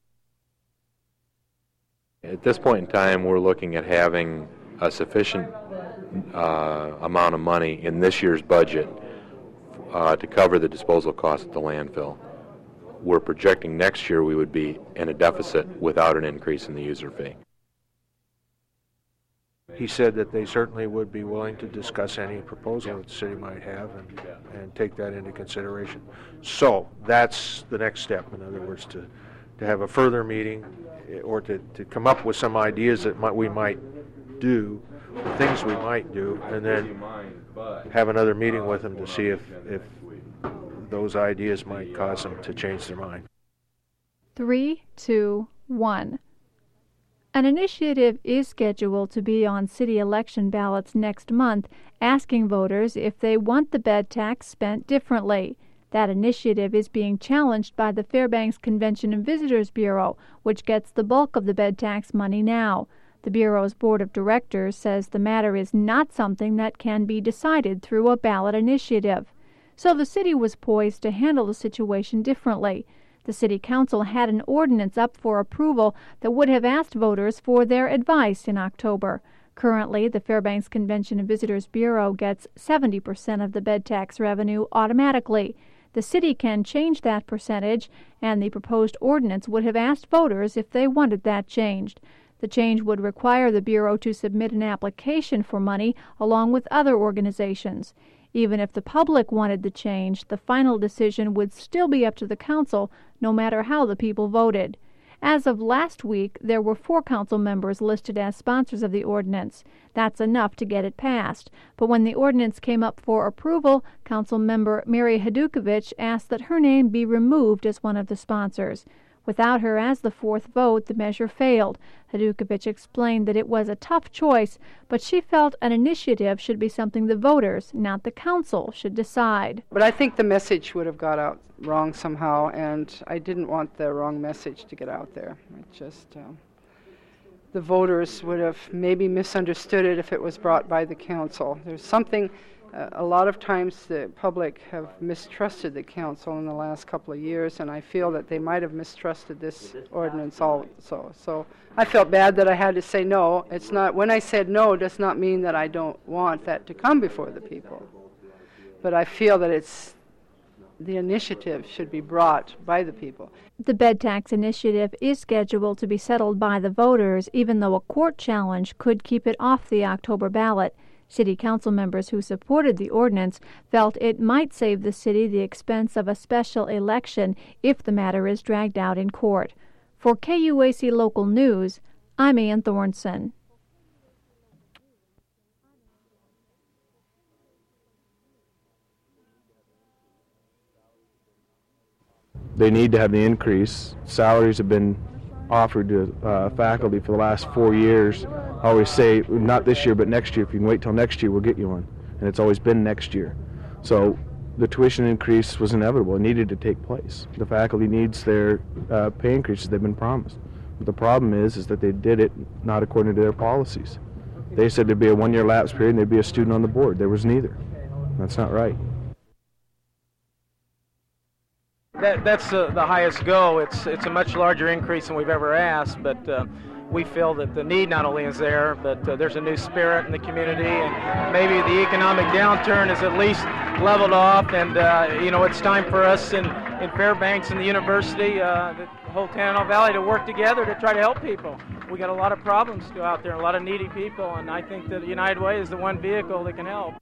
At this point in time, we're looking at having a sufficient uh, amount of money in this year's budget uh, to cover the disposal costs at the landfill. We're projecting next year we would be in a deficit without an increase in the user fee. He said that they certainly would be willing to discuss any proposal that the city might have and, and take that into consideration. So that's the next step, in other words, to, to have a further meeting or to, to come up with some ideas that might, we might do, the things we might do, and then have another meeting with them to see if, if those ideas might cause them to change their mind. Three, two, one. An initiative is scheduled to be on city election ballots next month, asking voters if they want the bed tax spent differently. That initiative is being challenged by the Fairbanks Convention and Visitors Bureau, which gets the bulk of the bed tax money now. The Bureau's board of directors says the matter is not something that can be decided through a ballot initiative. So the city was poised to handle the situation differently. The City Council had an ordinance up for approval that would have asked voters for their advice in October. Currently, the Fairbanks Convention and Visitors Bureau gets seventy percent of the bed tax revenue automatically. The city can change that percentage, and the proposed ordinance would have asked voters if they wanted that changed. The change would require the Bureau to submit an application for money along with other organizations. Even if the public wanted the change, the final decision would still be up to the council, no matter how the people voted. As of last week, there were four council members listed as sponsors of the ordinance. That's enough to get it passed. But when the ordinance came up for approval, council member Mary Hadukovich asked that her name be removed as one of the sponsors. Without her as the fourth vote, the measure failed. Hadukovich explained that it was a tough choice, but she felt an initiative should be something the voters, not the council, should decide. But I think the message would have got out wrong somehow, and I didn't want the wrong message to get out there. It just, um, the voters would have maybe misunderstood it if it was brought by the council. There's something... Uh, a lot of times the public have mistrusted the council in the last couple of years, and I feel that they might have mistrusted this ordinance also. So I felt bad that I had to say no. It's not, when I said no, does not mean that I don't want that to come before the people. But I feel that it's, the initiative should be brought by the people. The bed tax initiative is scheduled to be settled by the voters, even though a court challenge could keep it off the October ballot. City council members who supported the ordinance felt it might save the city the expense of a special election if the matter is dragged out in court. For K U A C Local News, I'm Ann Thornson. They need to have the increase. Salaries have been offered to uh, faculty for the last four years. I always say, not this year, but next year. If you can wait till next year, we'll get you one. And it's always been next year. So the tuition increase was inevitable. It needed to take place. The faculty needs their uh, pay increases they've been promised. But the problem is, is that they did it not according to their policies. They said there'd be a one-year lapse period and there'd be a student on the board. There was neither. That's not right. That, that's uh, the highest go. It's it's a much larger increase than we've ever asked, but uh, we feel that the need not only is there, but uh, there's a new spirit in the community, and maybe the economic downturn is at least leveled off, and uh, you know, it's time for us in, in Fairbanks and the university, uh, the whole Tanana Valley, to work together to try to help people. We got a lot of problems to go out there, a lot of needy people, and I think that United Way is the one vehicle that can help.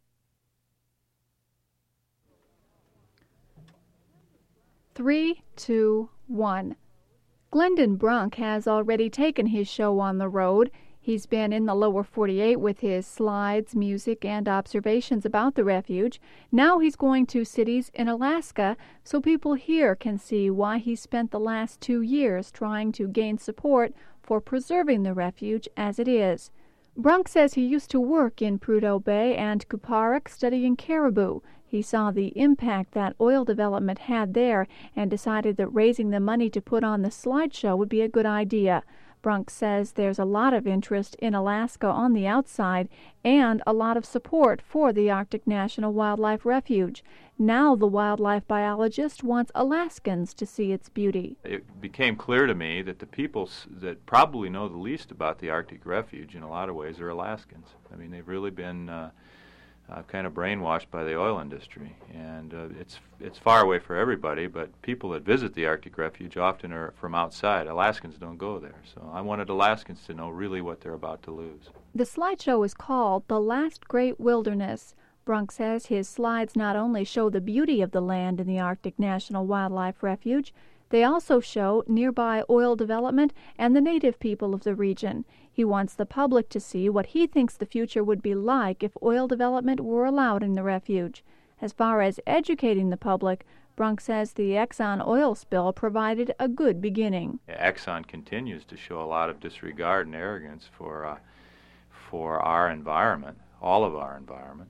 Three, two, one. Glendon Brunk has already taken his show on the road. He's been in the lower forty-eight with his slides, music, and observations about the refuge. Now he's going to cities in Alaska so people here can see why he spent the last two years trying to gain support for preserving the refuge as it is. Brunk says he used to work in Prudhoe Bay and Kuparik studying caribou. He saw the impact that oil development had there and decided that raising the money to put on the slideshow would be a good idea. Brunk says there's a lot of interest in Alaska on the outside and a lot of support for the Arctic National Wildlife Refuge. Now the wildlife biologist wants Alaskans to see its beauty. It became clear to me that the people that probably know the least about the Arctic Refuge in a lot of ways are Alaskans. I mean, they've really been uh, uh, kind of brainwashed by the oil industry, and uh, it's it's far away for everybody, but people that visit the Arctic Refuge often are from outside. Alaskans don't go there, so I wanted Alaskans to know really what they're about to lose. The slideshow is called The Last Great Wilderness. Brunk says his slides not only show the beauty of the land in the Arctic National Wildlife Refuge, they also show nearby oil development and the native people of the region. He wants the public to see what he thinks the future would be like if oil development were allowed in the refuge. As far as educating the public, Brunk says the Exxon oil spill provided a good beginning. Exxon continues to show a lot of disregard and arrogance for, uh, for our environment, all of our environment.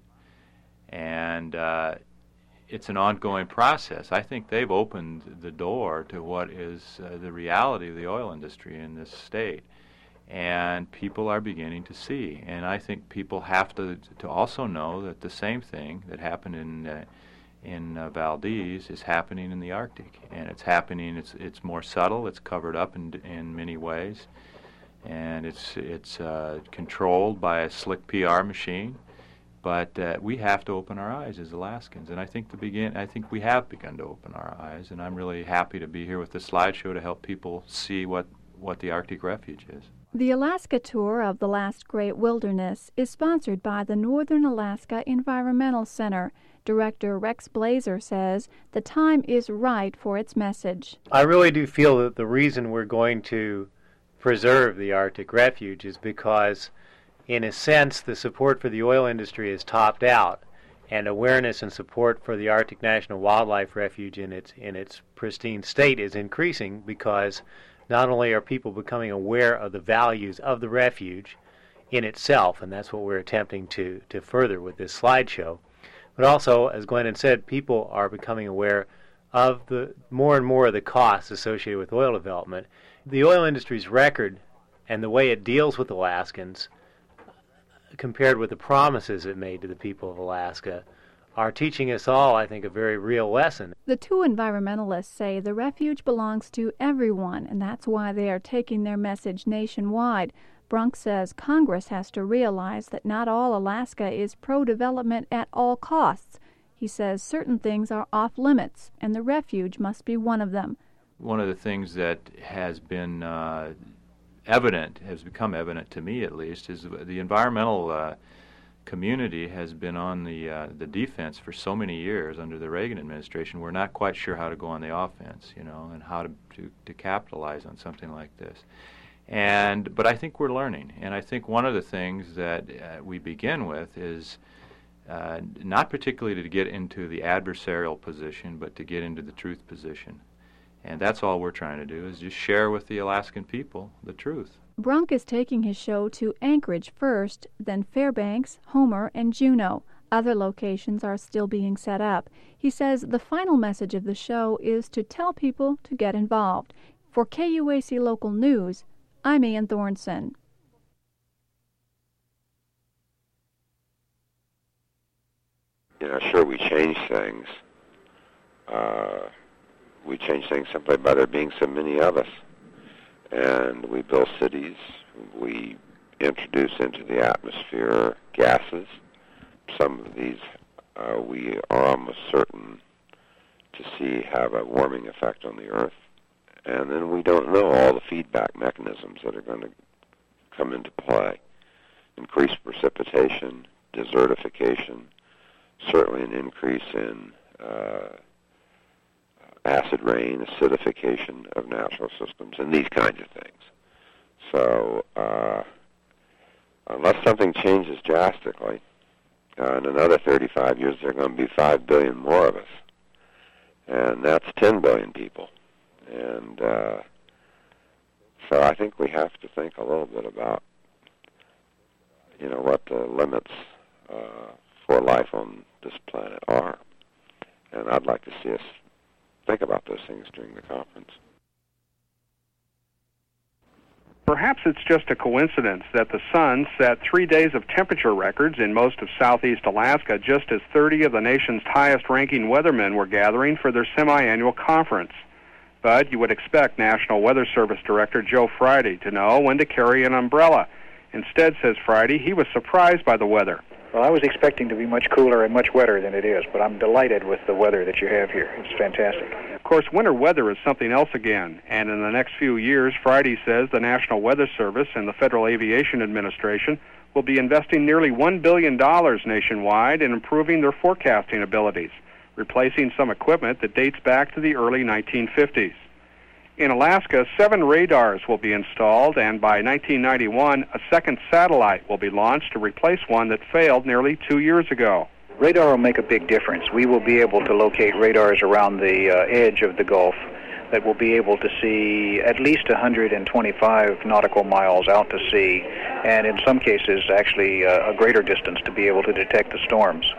And uh, it's an ongoing process. I think they've opened the door to what is uh, the reality of the oil industry in this state. And people are beginning to see. And I think people have to to also know that the same thing that happened in uh, in uh, Valdez is happening in the Arctic. And it's happening, it's it's more subtle, it's covered up in, in many ways. And it's, it's uh, controlled by a slick P R machine. But uh, we have to open our eyes as Alaskans, and I think to begin, I think we have begun to open our eyes, and I'm really happy to be here with the slideshow to help people see what, what the Arctic Refuge is. The Alaska tour of The Last Great Wilderness is sponsored by the Northern Alaska Environmental Center. Director Rex Blazer says the time is right for its message. I really do feel that the reason we're going to preserve the Arctic Refuge is because, in a sense, the support for the oil industry is topped out, and awareness and support for the Arctic National Wildlife Refuge in its in its pristine state is increasing, because not only are people becoming aware of the values of the refuge in itself, and that's what we're attempting to, to further with this slideshow, but also, as Glendon said, people are becoming aware of the more and more of the costs associated with oil development. The oil industry's record and the way it deals with Alaskans, compared with the promises it made to the people of Alaska, are teaching us all, I think, a very real lesson. The two environmentalists say the refuge belongs to everyone, and that's why they are taking their message nationwide. Brunk says Congress has to realize that not all Alaska is pro-development at all costs. He says certain things are off limits, and the refuge must be one of them. One of the things that has been uh, evident, has become evident to me at least, is the environmental uh, community has been on the uh, the defense for so many years under the Reagan administration. We're not quite sure how to go on the offense, you know, and how to, to, to capitalize on something like this. And but I think we're learning, and I think one of the things that uh, we begin with is uh, not particularly to get into the adversarial position, but to get into the truth position. And that's all we're trying to do, is just share with the Alaskan people the truth. Brunk is taking his show to Anchorage first, then Fairbanks, Homer, and Juneau. Other locations are still being set up. He says the final message of the show is to tell people to get involved. For K U A C Local News, I'm Ann Thornson. You know, sure, we change things. Uh, we change things simply by there being so many of us. And we build cities. We introduce into the atmosphere gases. Some of these uh, we are almost certain to see have a warming effect on the Earth. And then we don't know all the feedback mechanisms that are going to come into play. Increased precipitation, desertification, certainly an increase in uh, acid rain, acidification of natural systems, and these kinds of things. So uh, unless something changes drastically, uh, in another thirty-five years there are going to be five billion more of us. And that's ten billion people. And uh, so I think we have to think a little bit about, you know, what the limits uh, for life on this planet are. And I'd like to see us think about those things during the conference. Perhaps it's just a coincidence that the sun set three days of temperature records in most of southeast Alaska just as thirty of the nation's highest-ranking weathermen were gathering for their semi-annual conference. But you would expect National Weather Service Director Joe Friday to know when to carry an umbrella. Instead, says Friday, he was surprised by the weather. Well, I was expecting to be much cooler and much wetter than it is, but I'm delighted with the weather that you have here. It's fantastic. Of course, winter weather is something else again, and in the next few years, Friday says the National Weather Service and the Federal Aviation Administration will be investing nearly one billion dollars nationwide in improving their forecasting abilities, replacing some equipment that dates back to the early nineteen fifties. In Alaska, seven radars will be installed, and by nineteen ninety-one, a second satellite will be launched to replace one that failed nearly two years ago. Radar will make a big difference. We will be able to locate radars around the uh, edge of the Gulf that will be able to see at least one hundred twenty-five nautical miles out to sea, and in some cases actually uh, a greater distance to be able to detect the storms.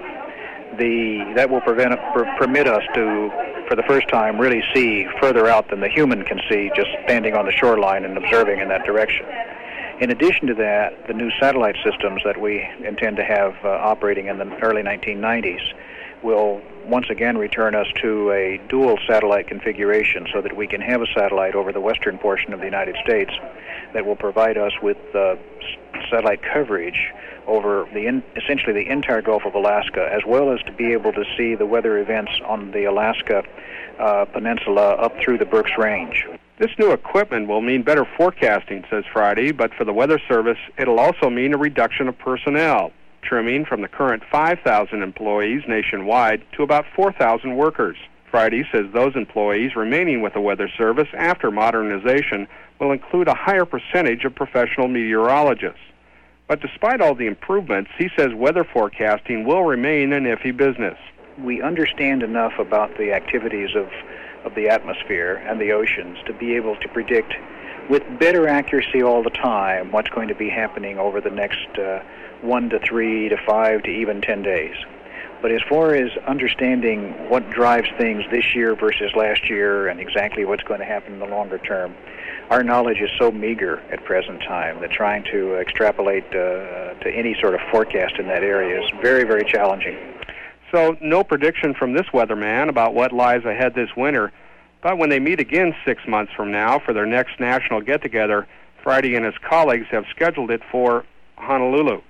The, that will prevent, per, permit us to, for the first time, really see further out than the human can see just standing on the shoreline and observing in that direction. In addition to that, the new satellite systems that we intend to have uh, operating in the early nineteen nineties will once again return us to a dual satellite configuration so that we can have a satellite over the western portion of the United States that will provide us with uh, satellite coverage over the in, essentially the entire Gulf of Alaska, as well as to be able to see the weather events on the Alaska uh, Peninsula up through the Brooks Range. This new equipment will mean better forecasting, says Friday, but for the Weather Service, it'll also mean a reduction of personnel, trimming from the current five thousand employees nationwide to about four thousand workers. Friday says those employees remaining with the Weather Service after modernization will include a higher percentage of professional meteorologists. But despite all the improvements, he says weather forecasting will remain an iffy business. We understand enough about the activities of, of the atmosphere and the oceans to be able to predict with better accuracy all the time what's going to be happening over the next uh, one to three to five to even ten days. But as far as understanding what drives things this year versus last year and exactly what's going to happen in the longer term, our knowledge is so meager at present time that trying to extrapolate uh, to any sort of forecast in that area is very, very challenging. So no prediction from this weatherman about what lies ahead this winter. But when they meet again six months from now for their next national get-together, Friday and his colleagues have scheduled it for Honolulu.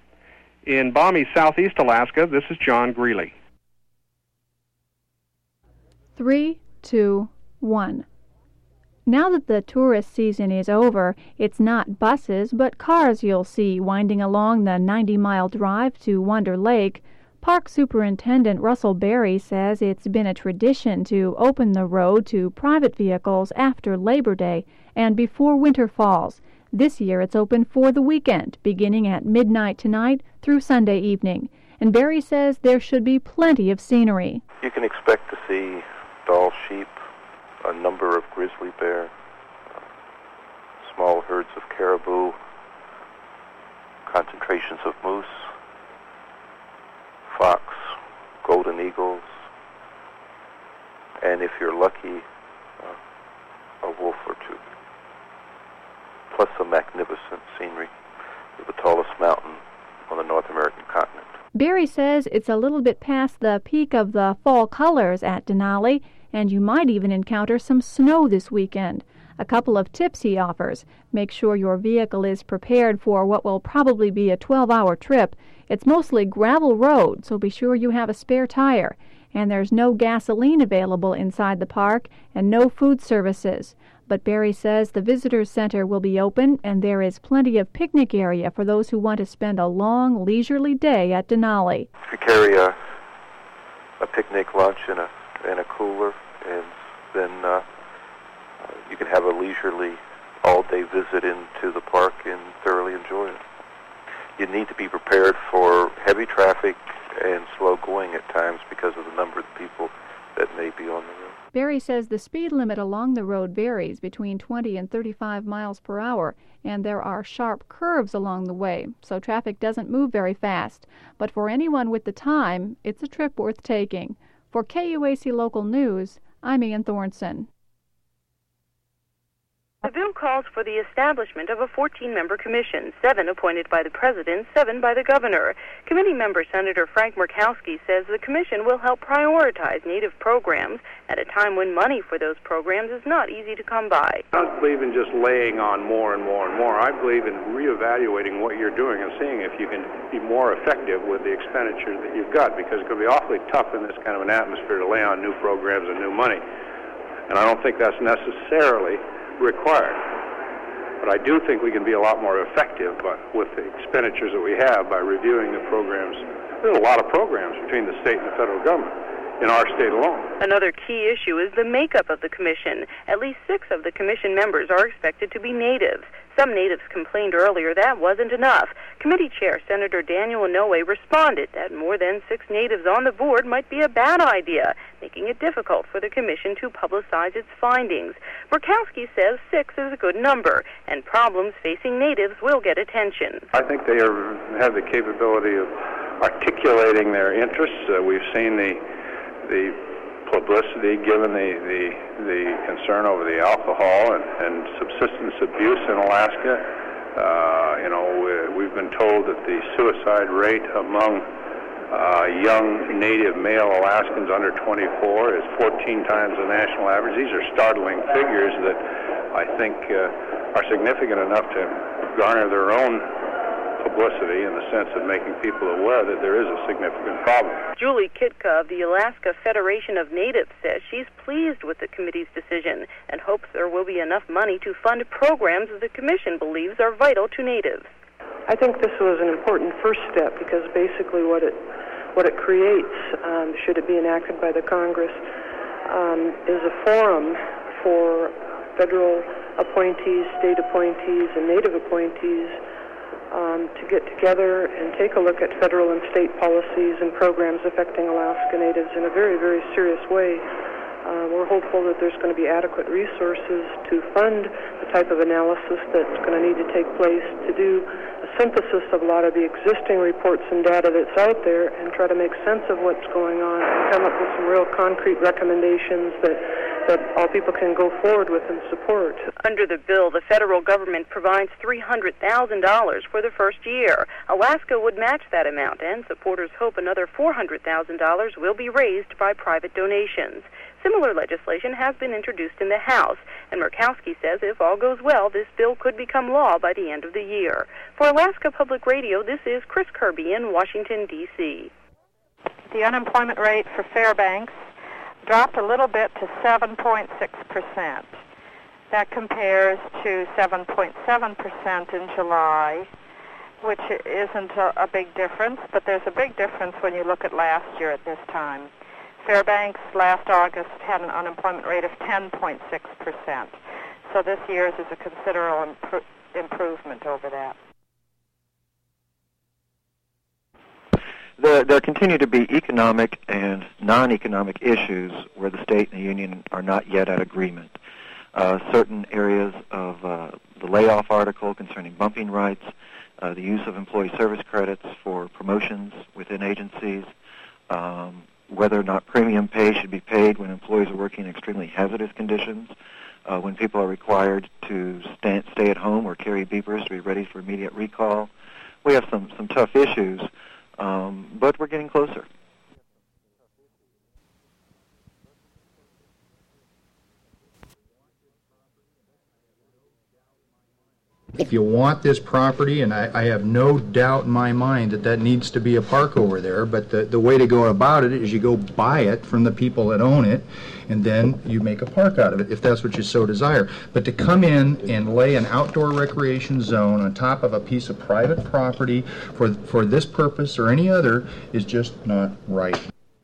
In balmy southeast Alaska, this is John Greeley. Three, two, one. Now that the tourist season is over, it's not buses but cars you'll see winding along the ninety-mile drive to Wonder Lake. Park Superintendent Russell Berry says it's been a tradition to open the road to private vehicles after Labor Day and before winter falls. This year it's open for the weekend, beginning at midnight tonight through Sunday evening. And Berry says there should be plenty of scenery. You can expect to see Dall sheep, a number of grizzly bear, uh, small herds of caribou, concentrations of moose, fox, golden eagles, and if you're lucky, uh, a wolf or two. Plus some magnificent scenery of the tallest mountain on the North American continent. Barry says it's a little bit past the peak of the fall colors at Denali, and you might even encounter some snow this weekend. A couple of tips he offers. Make sure your vehicle is prepared for what will probably be a twelve-hour trip. It's mostly gravel road, so be sure you have a spare tire. And there's no gasoline available inside the park and no food services. But Barry says the visitor center will be open and there is plenty of picnic area for those who want to spend a long, leisurely day at Denali. If you carry a, a picnic lunch and a, and a cooler, and then uh, you can have a leisurely all-day visit into the park and thoroughly enjoy it. You need to be prepared for heavy traffic and slow going at times because of the number of people that may be on the road. Barry says the speed limit along the road varies between twenty and thirty-five miles per hour, and there are sharp curves along the way, so traffic doesn't move very fast. But for anyone with the time, it's a trip worth taking. For K U A C Local News, I'm Ian Thornton. The bill calls for the establishment of a fourteen-member commission, seven appointed by the President, seven by the Governor. Committee member Senator Frank Murkowski says the commission will help prioritize Native programs at a time when money for those programs is not easy to come by. I don't believe in just laying on more and more and more. I believe in reevaluating what you're doing and seeing if you can be more effective with the expenditure that you've got, because it's going to be awfully tough in this kind of an atmosphere to lay on new programs and new money. And I don't think that's necessarily required. But I do think we can be a lot more effective but with the expenditures that we have by reviewing the programs. There's a lot of programs between the state and the federal government in our state alone. Another key issue is the makeup of the commission. At least six of the commission members are expected to be natives. Some natives complained earlier that wasn't enough. Committee Chair Senator Daniel Inouye responded that more than six natives on the board might be a bad idea, making it difficult for the commission to publicize its findings. Murkowski says six is a good number, and problems facing natives will get attention. I think they are, have the capability of articulating their interests. Uh, we've seen the the publicity given the, the, the concern over the alcohol and, and subsistence abuse in Alaska. Uh, you know, we, we've been told that the suicide rate among uh, young native male Alaskans under twenty-four is fourteen times the national average. These are startling figures that I think uh, are significant enough to garner their own publicity in the sense of making people aware that there is a significant problem. Julie Kitka of the Alaska Federation of Natives says she's pleased with the committee's decision and hopes there will be enough money to fund programs the commission believes are vital to natives. I think this was an important first step because basically what it what it creates, um, should it be enacted by the Congress, um, is a forum for federal appointees, state appointees, and native appointees Um, to get together and take a look at federal and state policies and programs affecting Alaska Natives in a very, very serious way. Uh, we're hopeful that there's going to be adequate resources to fund the type of analysis that's going to need to take place to do a synthesis of a lot of the existing reports and data that's out there and try to make sense of what's going on and come up with some real concrete recommendations that that all people can go forward with and support. Under the bill, the federal government provides three hundred thousand dollars for the first year. Alaska would match that amount, and supporters hope another four hundred thousand dollars will be raised by private donations. Similar legislation has been introduced in the House, and Murkowski says if all goes well, this bill could become law by the end of the year. For Alaska Public Radio, this is Chris Kirby in Washington, D C The unemployment rate for Fairbanks dropped a little bit to seven point six percent. That compares to seven point seven percent in July, which isn't a, a big difference, but there's a big difference when you look at last year at this time. Fairbanks last August had an unemployment rate of ten point six percent. So this year's is a considerable impro- improvement over that. There, there continue to be economic and non-economic issues where the state and the union are not yet at agreement. Uh, certain areas of uh, the layoff article concerning bumping rights, uh, the use of employee service credits for promotions within agencies, um, whether or not premium pay should be paid when employees are working in extremely hazardous conditions, uh, when people are required to stand, stay at home or carry beepers to be ready for immediate recall. We have some, some tough issues, um, but we're getting closer. If you want this property, and I, I have no doubt in my mind that that needs to be a park over there, but the, the way to go about it is you go buy it from the people that own it, and then you make a park out of it, if that's what you so desire. But to come in and lay an outdoor recreation zone on top of a piece of private property for, for this purpose or any other is just not right.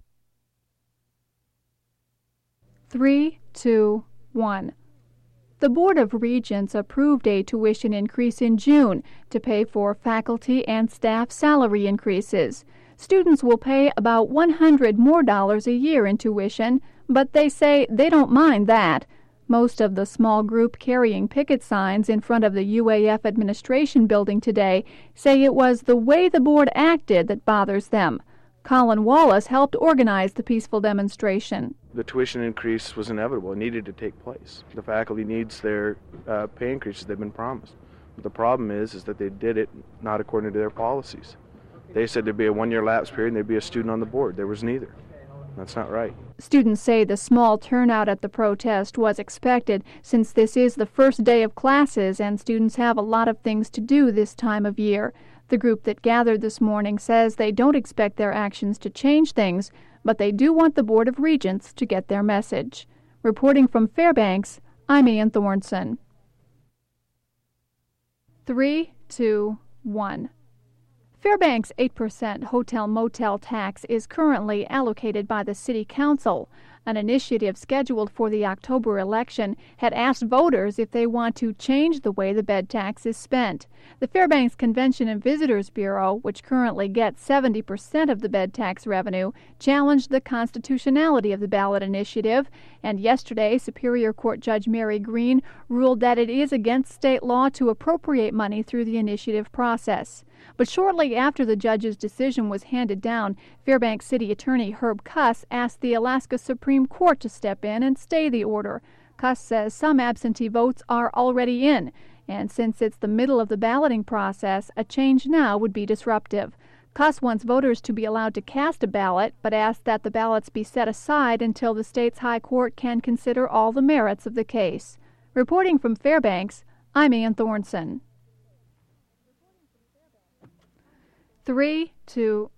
Three, two, one. The Board of Regents approved a tuition increase in June to pay for faculty and staff salary increases. Students will pay about one hundred more dollars a year in tuition, but they say they don't mind that. Most of the small group carrying picket signs in front of the U A F administration building today say it was the way the board acted that bothers them. Colin Wallace helped organize the peaceful demonstration. The tuition increase was inevitable. It needed to take place. The faculty needs their uh, pay increases they've been promised. But the problem is, is that they did it not according to their policies. They said there'd be a one-year lapse period and there'd be a student on the board. There was neither. That's not right. Students say the small turnout at the protest was expected since this is the first day of classes and students have a lot of things to do this time of year. The group that gathered this morning says they don't expect their actions to change things, but they do want the Board of Regents to get their message. Reporting from Fairbanks, I'm Ann Thornson. Three, two, one. Fairbanks' eight percent hotel-motel tax is currently allocated by the City Council. An initiative scheduled for the October election had asked voters if they want to change the way the bed tax is spent. The Fairbanks Convention and Visitors Bureau, which currently gets seventy percent of the bed tax revenue, challenged the constitutionality of the ballot initiative, and yesterday Superior Court Judge Mary Green ruled that it is against state law to appropriate money through the initiative process. But shortly after the judge's decision was handed down, Fairbanks City Attorney Herb Kuss asked the Alaska Supreme Court to step in and stay the order. Kuss says some absentee votes are already in, and since it's the middle of the balloting process, a change now would be disruptive. Kuss wants voters to be allowed to cast a ballot, but asked that the ballots be set aside until the state's high court can consider all the merits of the case. Reporting from Fairbanks, I'm Ann Thornson. Three, two,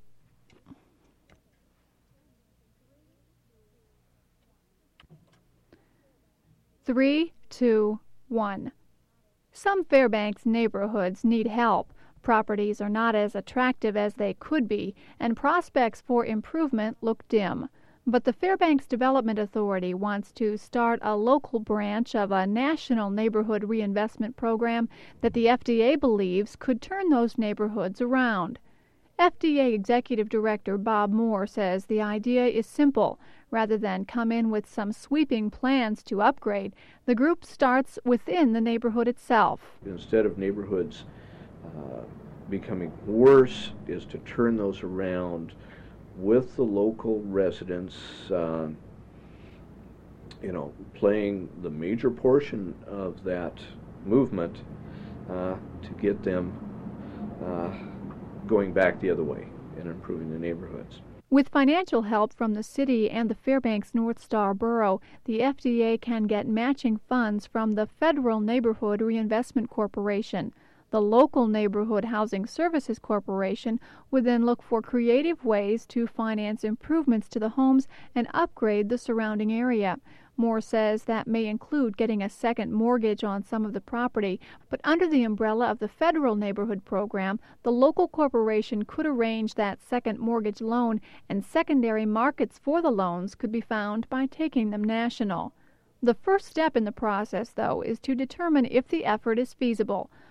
three, two, one. Some Fairbanks neighborhoods need help. Properties are not as attractive as they could be, and prospects for improvement look dim. But the Fairbanks Development Authority wants to start a local branch of a national neighborhood reinvestment program that the F D A believes could turn those neighborhoods around. F D A Executive Director Bob Moore says the idea is simple. Rather than come in with some sweeping plans to upgrade, the group starts within the neighborhood itself. Instead of neighborhoods uh, becoming worse, is to turn those around with the local residents, uh, you know, playing the major portion of that movement uh, to get them uh, going back the other way and improving the neighborhoods. With financial help from the city and the Fairbanks North Star Borough, the F D A can get matching funds from the Federal Neighborhood Reinvestment Corporation. The local Neighborhood Housing Services Corporation would then look for creative ways to finance improvements to the homes and upgrade the surrounding area. Moore says that may include getting a second mortgage on some of the property, but under the umbrella of the federal neighborhood program, the local corporation could arrange that second mortgage loan, and secondary markets for the loans could be found by taking them national. The first step in the process, though, is to determine if the effort is feasible.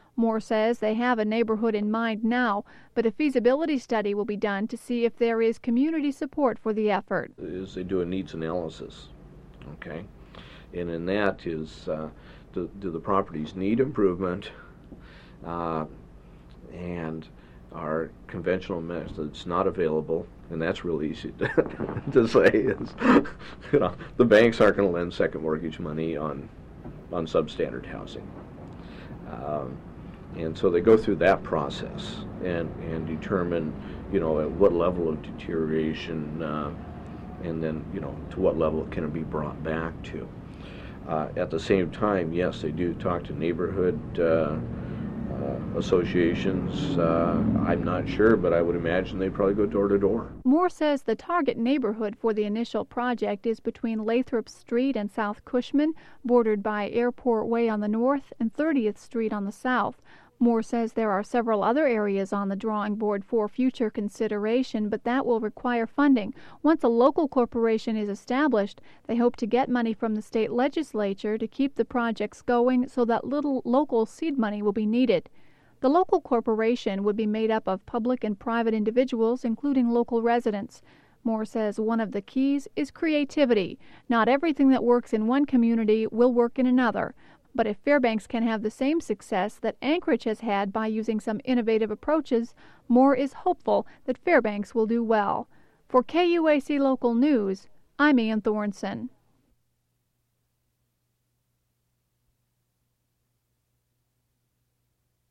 Moore says they have a neighborhood in mind now, but a feasibility study will be done to see if there is community support for the effort. Is they do a needs analysis, okay? And in that is, uh, do, do the properties need improvement, uh, and are conventional methods not available? And that's real easy to, to say. Is, you know, the banks aren't going to lend second mortgage money on on substandard housing. Um, and so they go through that process and, and determine, you know, at what level of deterioration, uh, and then, you know, to what level can it be brought back to. Uh, at the same time, yes, they do talk to neighborhood uh, uh, associations. Uh, I'm not sure, but I would imagine they probably go door to door. Moore says the target neighborhood for the initial project is between Lathrop Street and South Cushman, bordered by Airport Way on the north and thirtieth Street on the south. Moore says there are several other areas on the drawing board for future consideration, but that will require funding. Once a local corporation is established, they hope to get money from the state legislature to keep the projects going, so that little local seed money will be needed. The local corporation would be made up of public and private individuals, including local residents. Moore says one of the keys is creativity. Not everything that works in one community will work in another. But if Fairbanks can have the same success that Anchorage has had by using some innovative approaches, Moore is hopeful that Fairbanks will do well. For K U A C Local News, I'm Ann Thornson.